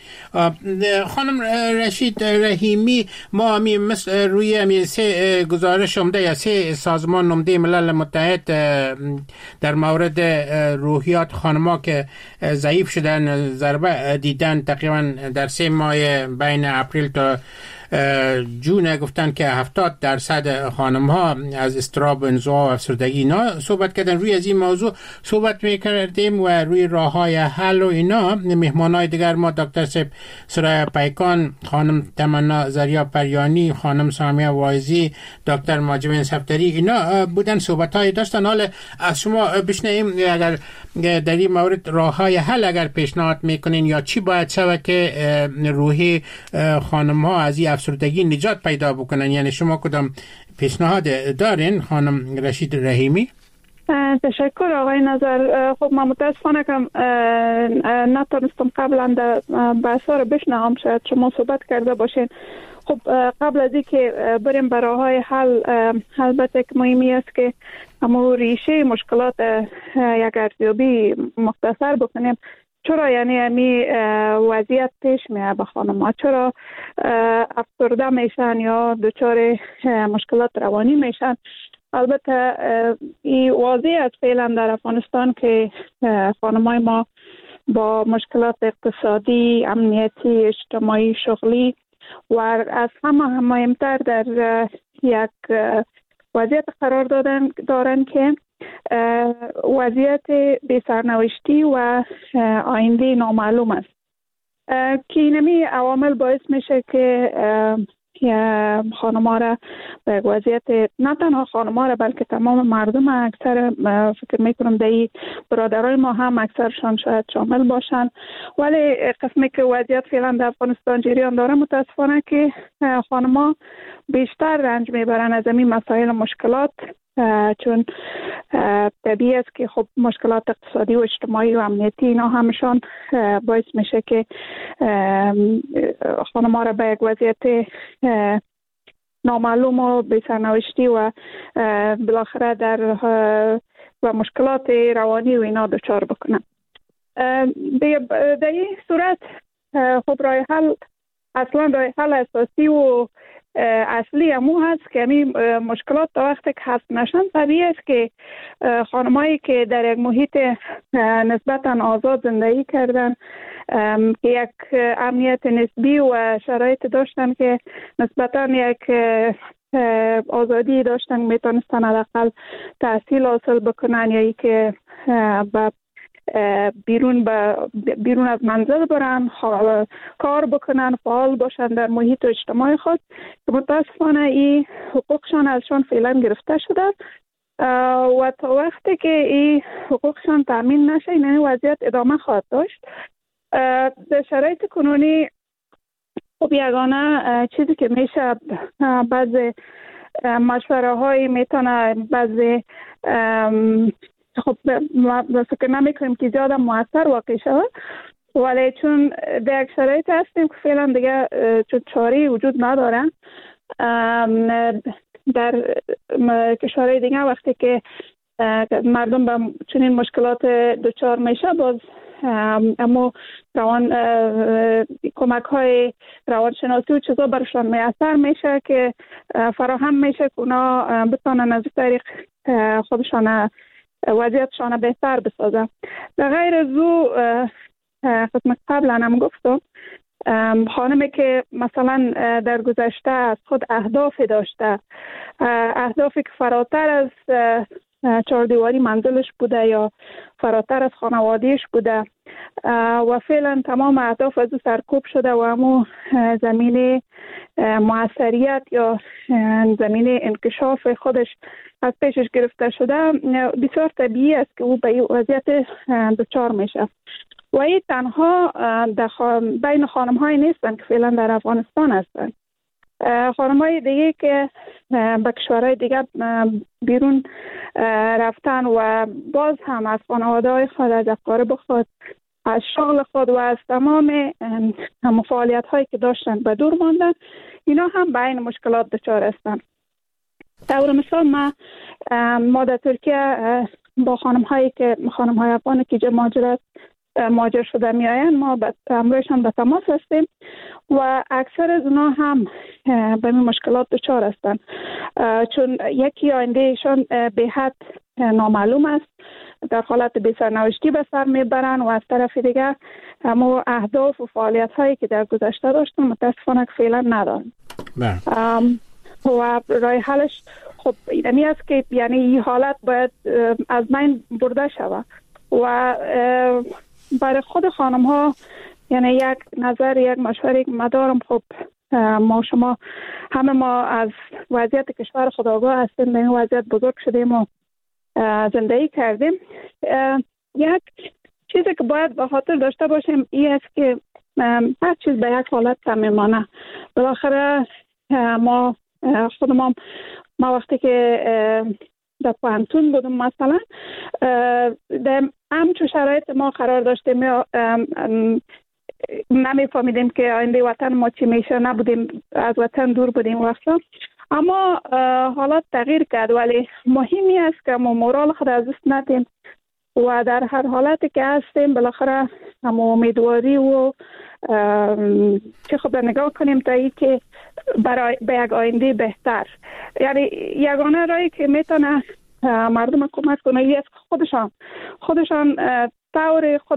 خانم رشید رحیمی، ما همی مثل روی همی سه گزارش اومده یا سه سازمان نمده ملل متحد در مورد روحیات خانما که ضعیف شدن، ضربه دیدن تقریبا در سه ماه بین اپریل تا جون، گفتن که هفتاد درصد خانم ها از اضطراب و انزوا و افسردگی اینا صحبت کردن. روی از این موضوع صحبت میکردیم و روی راه های حل و اینا. مهمان های دیگر ما دکتر سب سرای پیکان، خانم تمنا زریا پریانی، خانم سامیه وایزی، دکتر ماجبین صفتری، اینا بودن، صحبت های داشتن. حال از شما بشنویم اگر در این مورد راه های حل اگر پیشنهاد میکنین یا چی باید شود که روحی خانم ها از این افسردگی نجات پیدا بکنن. یعنی شما کدام پیشنهاد دارین خانم رشید رحیمی؟ تشکر آقای نظر. خب من متاسفانه که نتونستم قبلا در بحثا رو بشنوم، شاید شما صحبت کرده باشین. خب قبل از این که بریم برای راه های حل، البته که مهمی است که همون ریشه مشکلات یک ارزیابی مختصر بکنیم. چرا یعنی امی وضعیت پیش میاد به خانم‌ها؟ چرا افسرده میشن یا دچار مشکلات روانی میشن؟ البته این واضح است فعلا در افغانستان که خانم‌های ما با مشکلات اقتصادی، امنیتی، اجتماعی، شغلی و از همه هم مهمتر در یک وضعیت قرار دادن دارن که وضعیت بی‌سرنوشتی و آینده نامعلوم است که اینمی عوامل باعث میشه که خانم‌ها را به وضعیت، نه تنها خانم‌ها را بلکه تمام مردم، اکثر فکر میکنم در برادرای ما هم اکثرشان شاید شامل باشن، ولی قسمی که وضعیت فعلا در افغانستان جریان داره متاسفانه که خانم‌ها بیشتر رنج میبرن از این مسائل مشکلات، چون طبیعی است که خب مشکلات اقتصادی و اجتماعی و امنیتی اینا همشان باعث میشه که خانم‌ها را به یک وضعیت نامعلوم و بی‌سرنوشتی و بالاخره در و مشکلات روانی و اینا دچار بکنن. در این صورت خب راه حل، اصلا راه حل اساسی و اصلی امو هست که همین مشکلات تا وقتی که حل نشن، طبیعی است که خانمایی که در یک محیط نسبتا آزاد زندگی کردن، که یک امنیت نسبی و شرایط داشتن که نسبتا یک آزادی داشتن، میتونستن حداقل تحصیل حاصل بکنن یا ای که به بیرون با بیرون از منزل برن، کار بکنن، فعال باشن در محیط اجتماعی خود که متاسفانه این حقوقشان ازشان فعلا گرفته شده و تا وقتی که این حقوقشان تامین نشه این وضعیت ادامه خواهد داشت. در شرایط کنونی خب یگانه چیزی که میشه بعضی مشوره های میتونه بعضی خب ما فکر نمی کنیم که زیاده موثر واقع شود، ولی چون در یک شرایط هستیم که فعلا دیگه چون چاری وجود ندارن در کشورهای دیگه وقتی که مردم به چنین مشکلات دچار میشه باز اما روان کمک های روانشناسی و چیزا برشان میسر میشه که فراهم میشه که اونا بتانن از طریق خودشان وضعیتشان بهتر بسازن. در غیر از او خدمت قبلا هم گفتم خانمی که مثلا در گذشته از خود اهداف داشته، اهدافی که فراتر از چهار دیواری منزلش بوده یا فراتر از خانوادهش بوده و فعلا تمام اهداف از او سرکوب شده و همون زمین موثریت یا زمین انکشاف خودش از پیشش گرفته شده، بسیار طبیعی است که او به این وضعیت دچار میشه. و این تنها بین خانم های نیستن که فعلا در افغانستان هستن. خانم های دیگه که به کشورهای دیگه بیرون رفتن و باز هم از خانواده های خود، از اقارب خود، از شغل خود و از تمام فعالیت هایی که داشتن به دور ماندن، اینا هم به این مشکلات دچار هستن. طور مثال ما ما در ترکیه با خانم هایی که خانم های افغان که مهاجرت مهاجر شده می آیند ما همراهشان به تماس هستیم و اکثر از اونا هم به این مشکلات دچار هستند، چون یکی آیندهشان به حد نامعلوم است، در حالت بی سرنوشتی به سر میبرن و از طرف دیگر همو اهداف و فعالیت هایی که در گذشته داشتن متاسفانه که فعلا ندارن. و راه حلش خب اینمی است که یعنی این حالت باید از بین برده شود و برای خود خانم ها یعنی یک نظر یک مشوره که مدارم خب ما شما همه ما از وضعیت کشور خود آگاه هستیم، به این وضعیت بزرگ شدیم و زندگی کردیم. یک چیزی که باید به خاطر داشته باشیم این است که هر چیز به یک حالت تمیمانه. بالاخره ما خودم ما وقتی که در پانتون بودم مثلا در همچون شرایط ما قرار داشتیم یا نمیفهمیدیم که آینده وطن ما چی میشه، نبودیم از وطن دور بودیم وقتا، اما حالات تغییر کرد. ولی مهمی است که ما مورال خود از دست ندیم و در هر حالتی که هستیم بالاخره هم امیدواری و چه خود نگاه کنیم تا ای که برای به یک آینده بهتر. یعنی یگانه رایی که میتونه مردم کمک کنه یه خودشان خودشان طور خود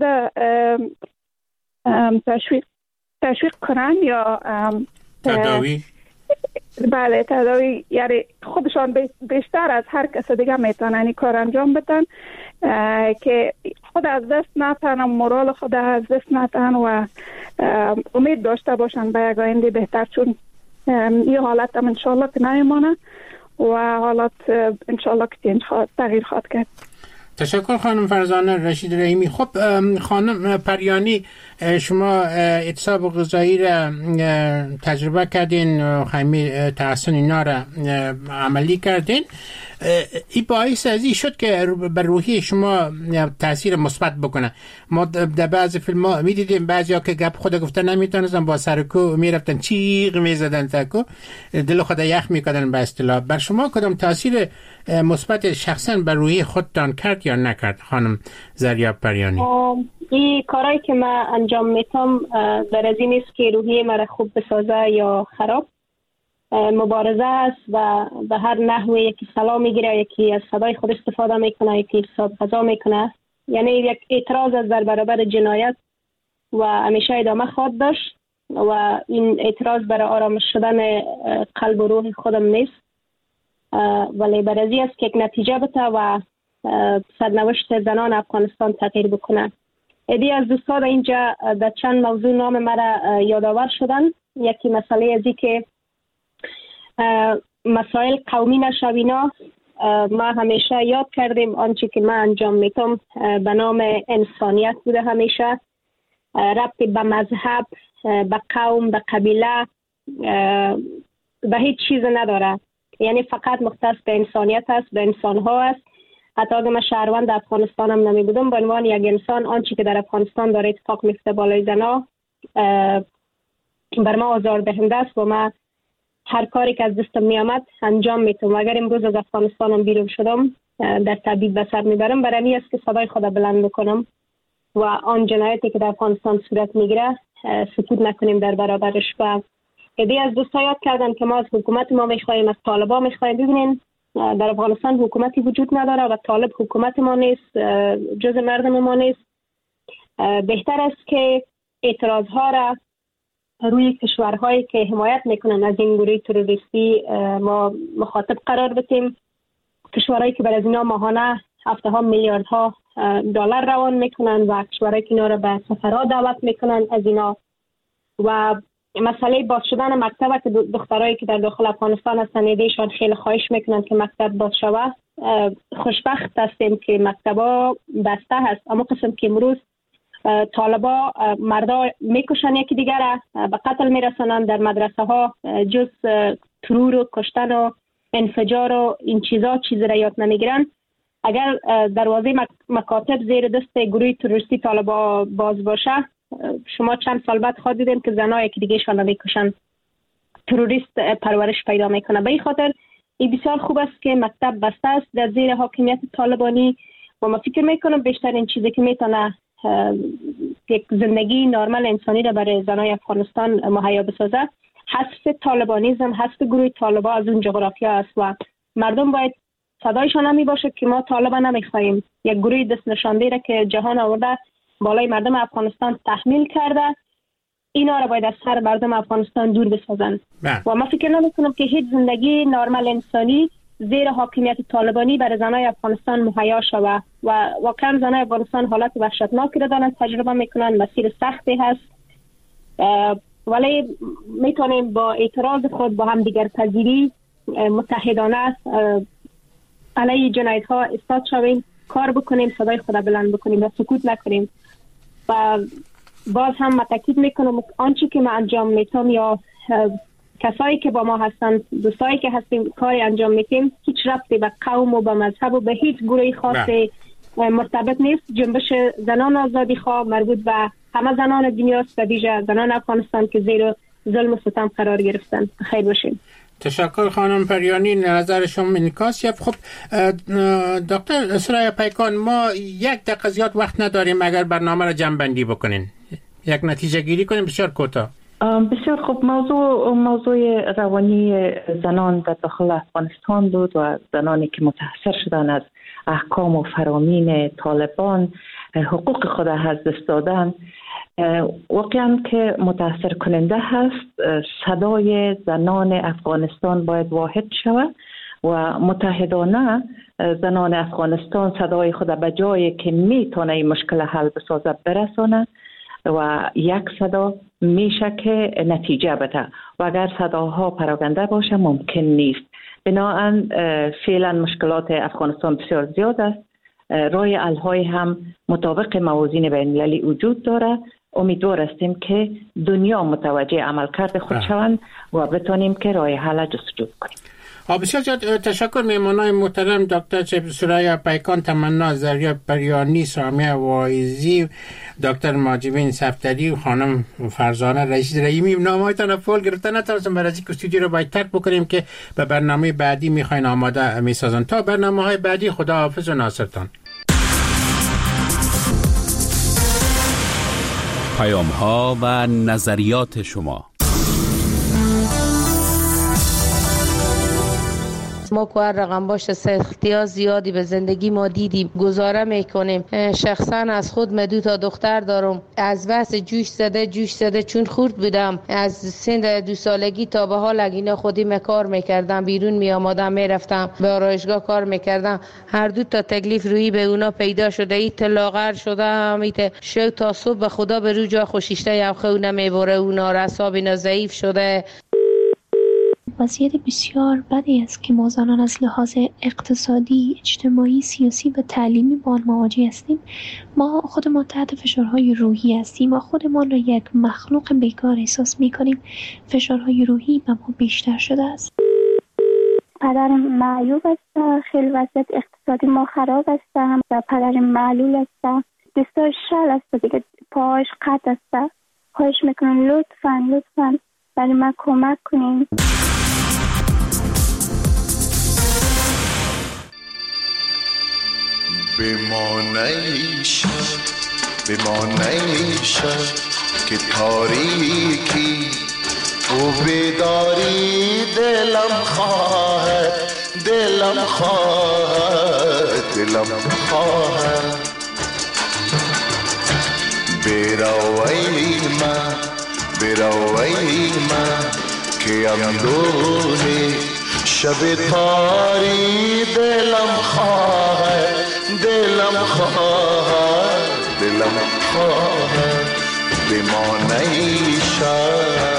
تشویق تشویق کنن یا تداوی بله تداوی، یعنی خودشان بیشتر از هر کس دیگه میتونن این کار انجام بدن که خود از دست نتن، مورال خود از دست نتن و امید داشته باشن به یک آینده بهتر، چون این حالت هم انشالله که نمیمانه و حالات انشالله که چنج خواهد تغییر خواهد کرد. تشکر خانم فرزانه رشید رحیمی. خب خانم پریانی، شما اعتصاب غذایی را تجربه کردین، خیمه تحسن اینا را عملی کردین، این باعث از این شد که بر روحی شما تاثیر مثبت بکنه. ما در بعضی فیلم ها میدیدیم بعضی ها که گپ خود گفته نمیتونستن با سرکو میرفتن چیغ میزدن تکو دل خود یخ میکردن به اصطلاح. بر شما کدام تاثیر مثبت شخصا بر روحی خودتان کرد یا نکرد خانم زریاب پریانی؟ این کارهایی که من انجام میتم در از این نیست که روحی مرا خوب بسازه یا خراب. مبارزه است و به هر نحوه یکی سلام میگیره، یکی از صدای خود استفاده میکنه، یکی حساب قضا میکنه. یعنی یک اعتراض از در برابر جنایت و همیشه ادامه خواهد داشت و این اعتراض برای آرامش شدن قلب و روح خودم نیست، ولی برای است که یک نتیجه بده و سرنوشت زنان افغانستان تغییر بکنه. ایدی از دوستان در اینجا در چند موضوع نام مرا یادآور شدن. یکی مسئله ازی که مسائل قومی نشوینا، ما همیشه یاد کردیم آنچه که من انجام میتم به نام انسانیت بوده، همیشه ربطی به مذهب، به قوم، به قبیله، به هیچ چیز نداره. یعنی فقط مختص به انسانیت است، به انسان ها است. حتی اگر من شهروند افغانستان هم نمی بودم، به عنوان یک انسان آنچه که در افغانستان داره اتفاق میفته بالای زنا بر ما آزار دهنده است و ما هر کاری که از دستم می آمد انجام میتونم. و اگر امروز از افغانستانم بیرون شدم در تبعید به سر میبرم، برای این است که صدای خود بلند بکنم و آن جنایتی که در افغانستان صورت میگیره سکوت نکنیم در برابرش. و ایده از دوستا یاد کردن که ما از حکومت ما میخوایم، از طالبا میخوایم. ببینین در افغانستان حکومتی وجود نداره و طالب حکومت ما نیست، جز مردم ما نیست. بهتر است که اعتراض ها را روی کشورهایی که حمایت میکنن از این گروه تروریستی ما مخاطب قرار بدیم. کشورهایی که بر از اینا ماهانه هفته ها میلیاردها دلار روان میکنن و کشورهایی که اینا را به سفرها دعوت میکنن از اینا. و مسئله باز شدن مکتب که دخترایی که در داخل افغانستان هستن ایدهشان خیلی خواهش میکنن که مکتب باز شوه. خوشبخت هستیم که مکتبا بسته هست، اما قسم که امروز طالبا مردا میکشن یکی دیگر به قتل میرسنن در مدرسه ها، جز ترور و کشتن و انفجار و این چیزا چیزی را یاد نمیگیرن. اگر دروازه مکاتب زیر دست گروه تروریستی طالبا باز باشه، شما چند سال بعد خواهد دیدین که زنها یکی دیگه شان نمیکشن، تروریست پرورش پیدا میکنه. به این خاطر این بسیار خوب است که مکتب بسته است در زیر حاکمیت طالبانی و ما فکر میکنم بیشترین چیزی که میتونه یک زندگی نرمال انسانی را برای زنای افغانستان مهیا بسازه حذف طالبانیزم، حذف گروه طالبا از اون جغرافیا است و مردم باید صدایشان نمی باشه که ما طالبا نمیخوایم. یک گروه دست نشانده را که جهان آورده بالای مردم افغانستان تحمیل کرده، اینا را باید از سر مردم افغانستان دور بسازن. و ما فکر نمیکنم که هیچ زندگی نرمال انسانی زیر حاکمیت طالبانی برای زنای افغانستان مهیا شود و واقعا زنای افغانستان حالت وحشتناکی را دارن تجربه میکنن، مسیر سختی هست، ولی میتونیم با اعتراض خود با هم دیگر پذیری متحدانه علیه جنایت ها استاد شویم، کار بکنیم، صدای خود بلند بکنیم و سکوت نکنیم. و باز هم تاکید میکنم آنچه که ما انجام میتونم یا کسایی که با ما هستن، دوستایی که هستیم کاری انجام میتیم، هیچ ربطی به قوم و به مذهب و به هیچ گروهی خاصی مرتبط نیست. جنبش زنان آزادی خواه مربوط به همه زنان دنیاست، به ویژه زنان افغانستان که زیر ظلم و ستم قرار گرفتن. خیر باشین. تشکر خانم پریانی، نظر شما انعکاس یافت. خب دکتر سرای پیکان، ما یک دقیقه زیاد وقت نداریم، اگر برنامه را جمع بندی بکنین یک نتیجه گیری کنیم بسیار کوتاه. بسیار خوب. موضوع موضوع روانی زنان در داخل افغانستان بود و زنانی که متاثر شدن از احکام و فرامین طالبان، حقوق خود از دست دادن، واقعا که متاثر کننده هست. صدای زنان افغانستان باید واحد شود و متحدانه زنان افغانستان صدای خود به جایی که میتونه این مشکل حل بسازه برسانه و یک صدا میشه که نتیجه بده و اگر صداها پراکنده باشه ممکن نیست. بنابراین فعلا مشکلات افغانستان بسیار زیاد است. رای حل های هم مطابق موازین بین المللی وجود داره. امیدوار هستیم که دنیا متوجه عملکرد خود شوند و بتونیم که رای حل جستجو کنیم. بسیار زیاد تشکر. مهمانای محترم دکتر سرای پیکان، تمنا زریا پریانی، سامیه واعظی، دکتر ماجبین صفدری و خانم فرزانه رئیس رحیمی. نامه‌هایتان فول گرفتن، نتونستم برای اینکه استودیو رو باید ترک بکنیم که به برنامه بعدی میخواین آماده میسازن. تا برنامه‌های بعدی، خدا حافظ و ناصرتان. پیام‌ها و نظریات شما. ما که هر رقم باشه سختی‌ها زیادی به زندگی ما دیدیم، گزاره میکنیم. شخصا از خود من دو تا دختر دارم، از بس جوش زده جوش زده چون خورد بودم از سن دو سالگی تا به حال اینا خودی من کار میکردم، بیرون می آمدم میرفتم به آرایشگاه کار میکردم. هر دو تا تکلیف روی به اونا پیدا شده، ایت لاغر شده هم ایت شو تا صبح به خدا به رو جا خوشیشته یا خو نمیبره، اونا رساب اینا ضعیف شده. وضعیت بسیار بدی است که ما زنان از لحاظ اقتصادی، اجتماعی، سیاسی و تعلیمی با آن مواجه هستیم. ما خودمان تحت فشارهای روحی هستیم و خودمان را یک مخلوق بیکار احساس می‌کنیم. فشارهای روحی به ما بیشتر شده است. پدرم معیوب است، خیلی وضعیت اقتصادی ما خراب است و پدرم معلول است، دستاش شل است دیگه، پاهاش قطع است. خواهش میکنم لطفاً لطفاً برای من کمک کنین. بمانیشد بمانیشد که تاریکی او بیداری دلم خواهد دلم خواهد دلم خواهد بیروی من بیروی من که اندوهی شب تاری دلم خواهد دلم خواهد دلم خواهد بمانی شد.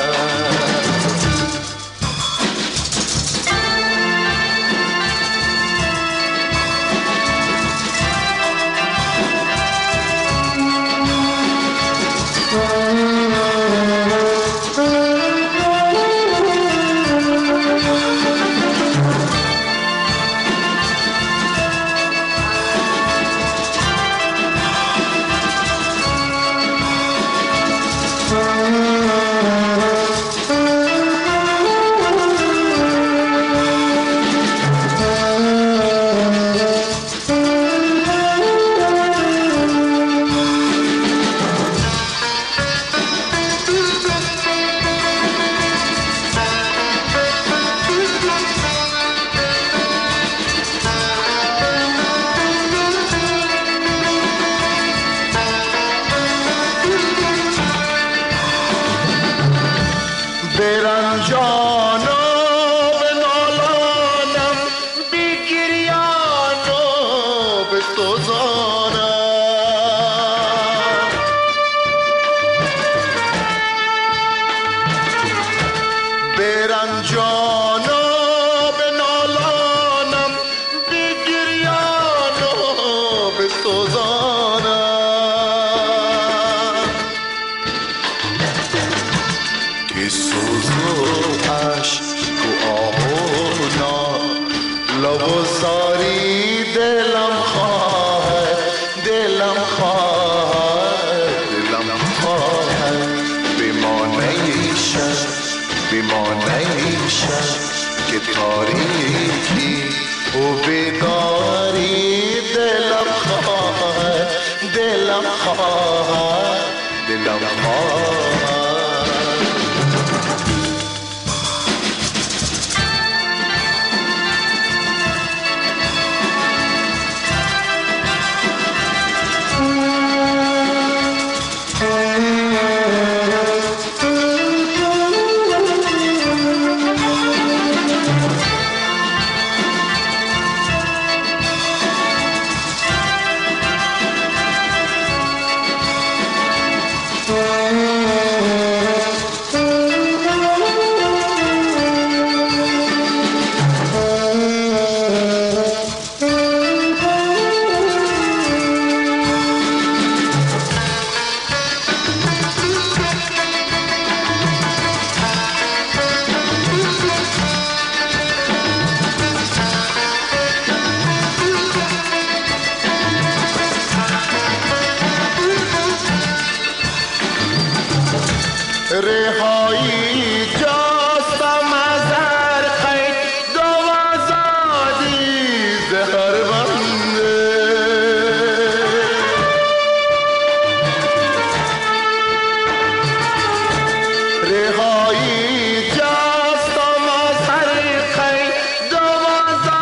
رهایی جاستم از هر قید دوازدی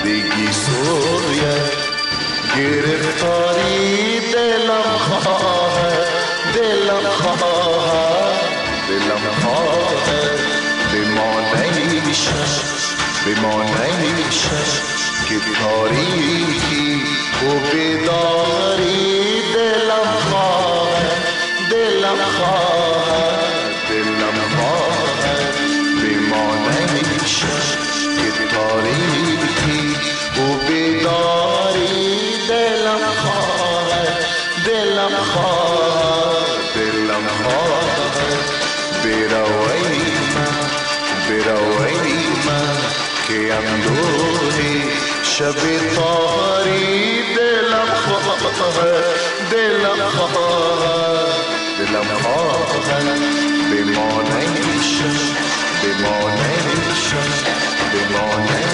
دیگی سویه گرفتاری دلم خواهد دلم خواهد دلم خواهد بمانه شش بمانه شش که تاریکی و بیداری دلم خواهد دلم خواهد دلم خواهد بمانه شش که تاریکی و بیداری دلم خواهد دلم خواهد دلم خواهد بروی من بروی من که اندوهی شب تاری دلم خواهد دلم خواهد دلم خواهد بمانه شش بمانه شش بمانه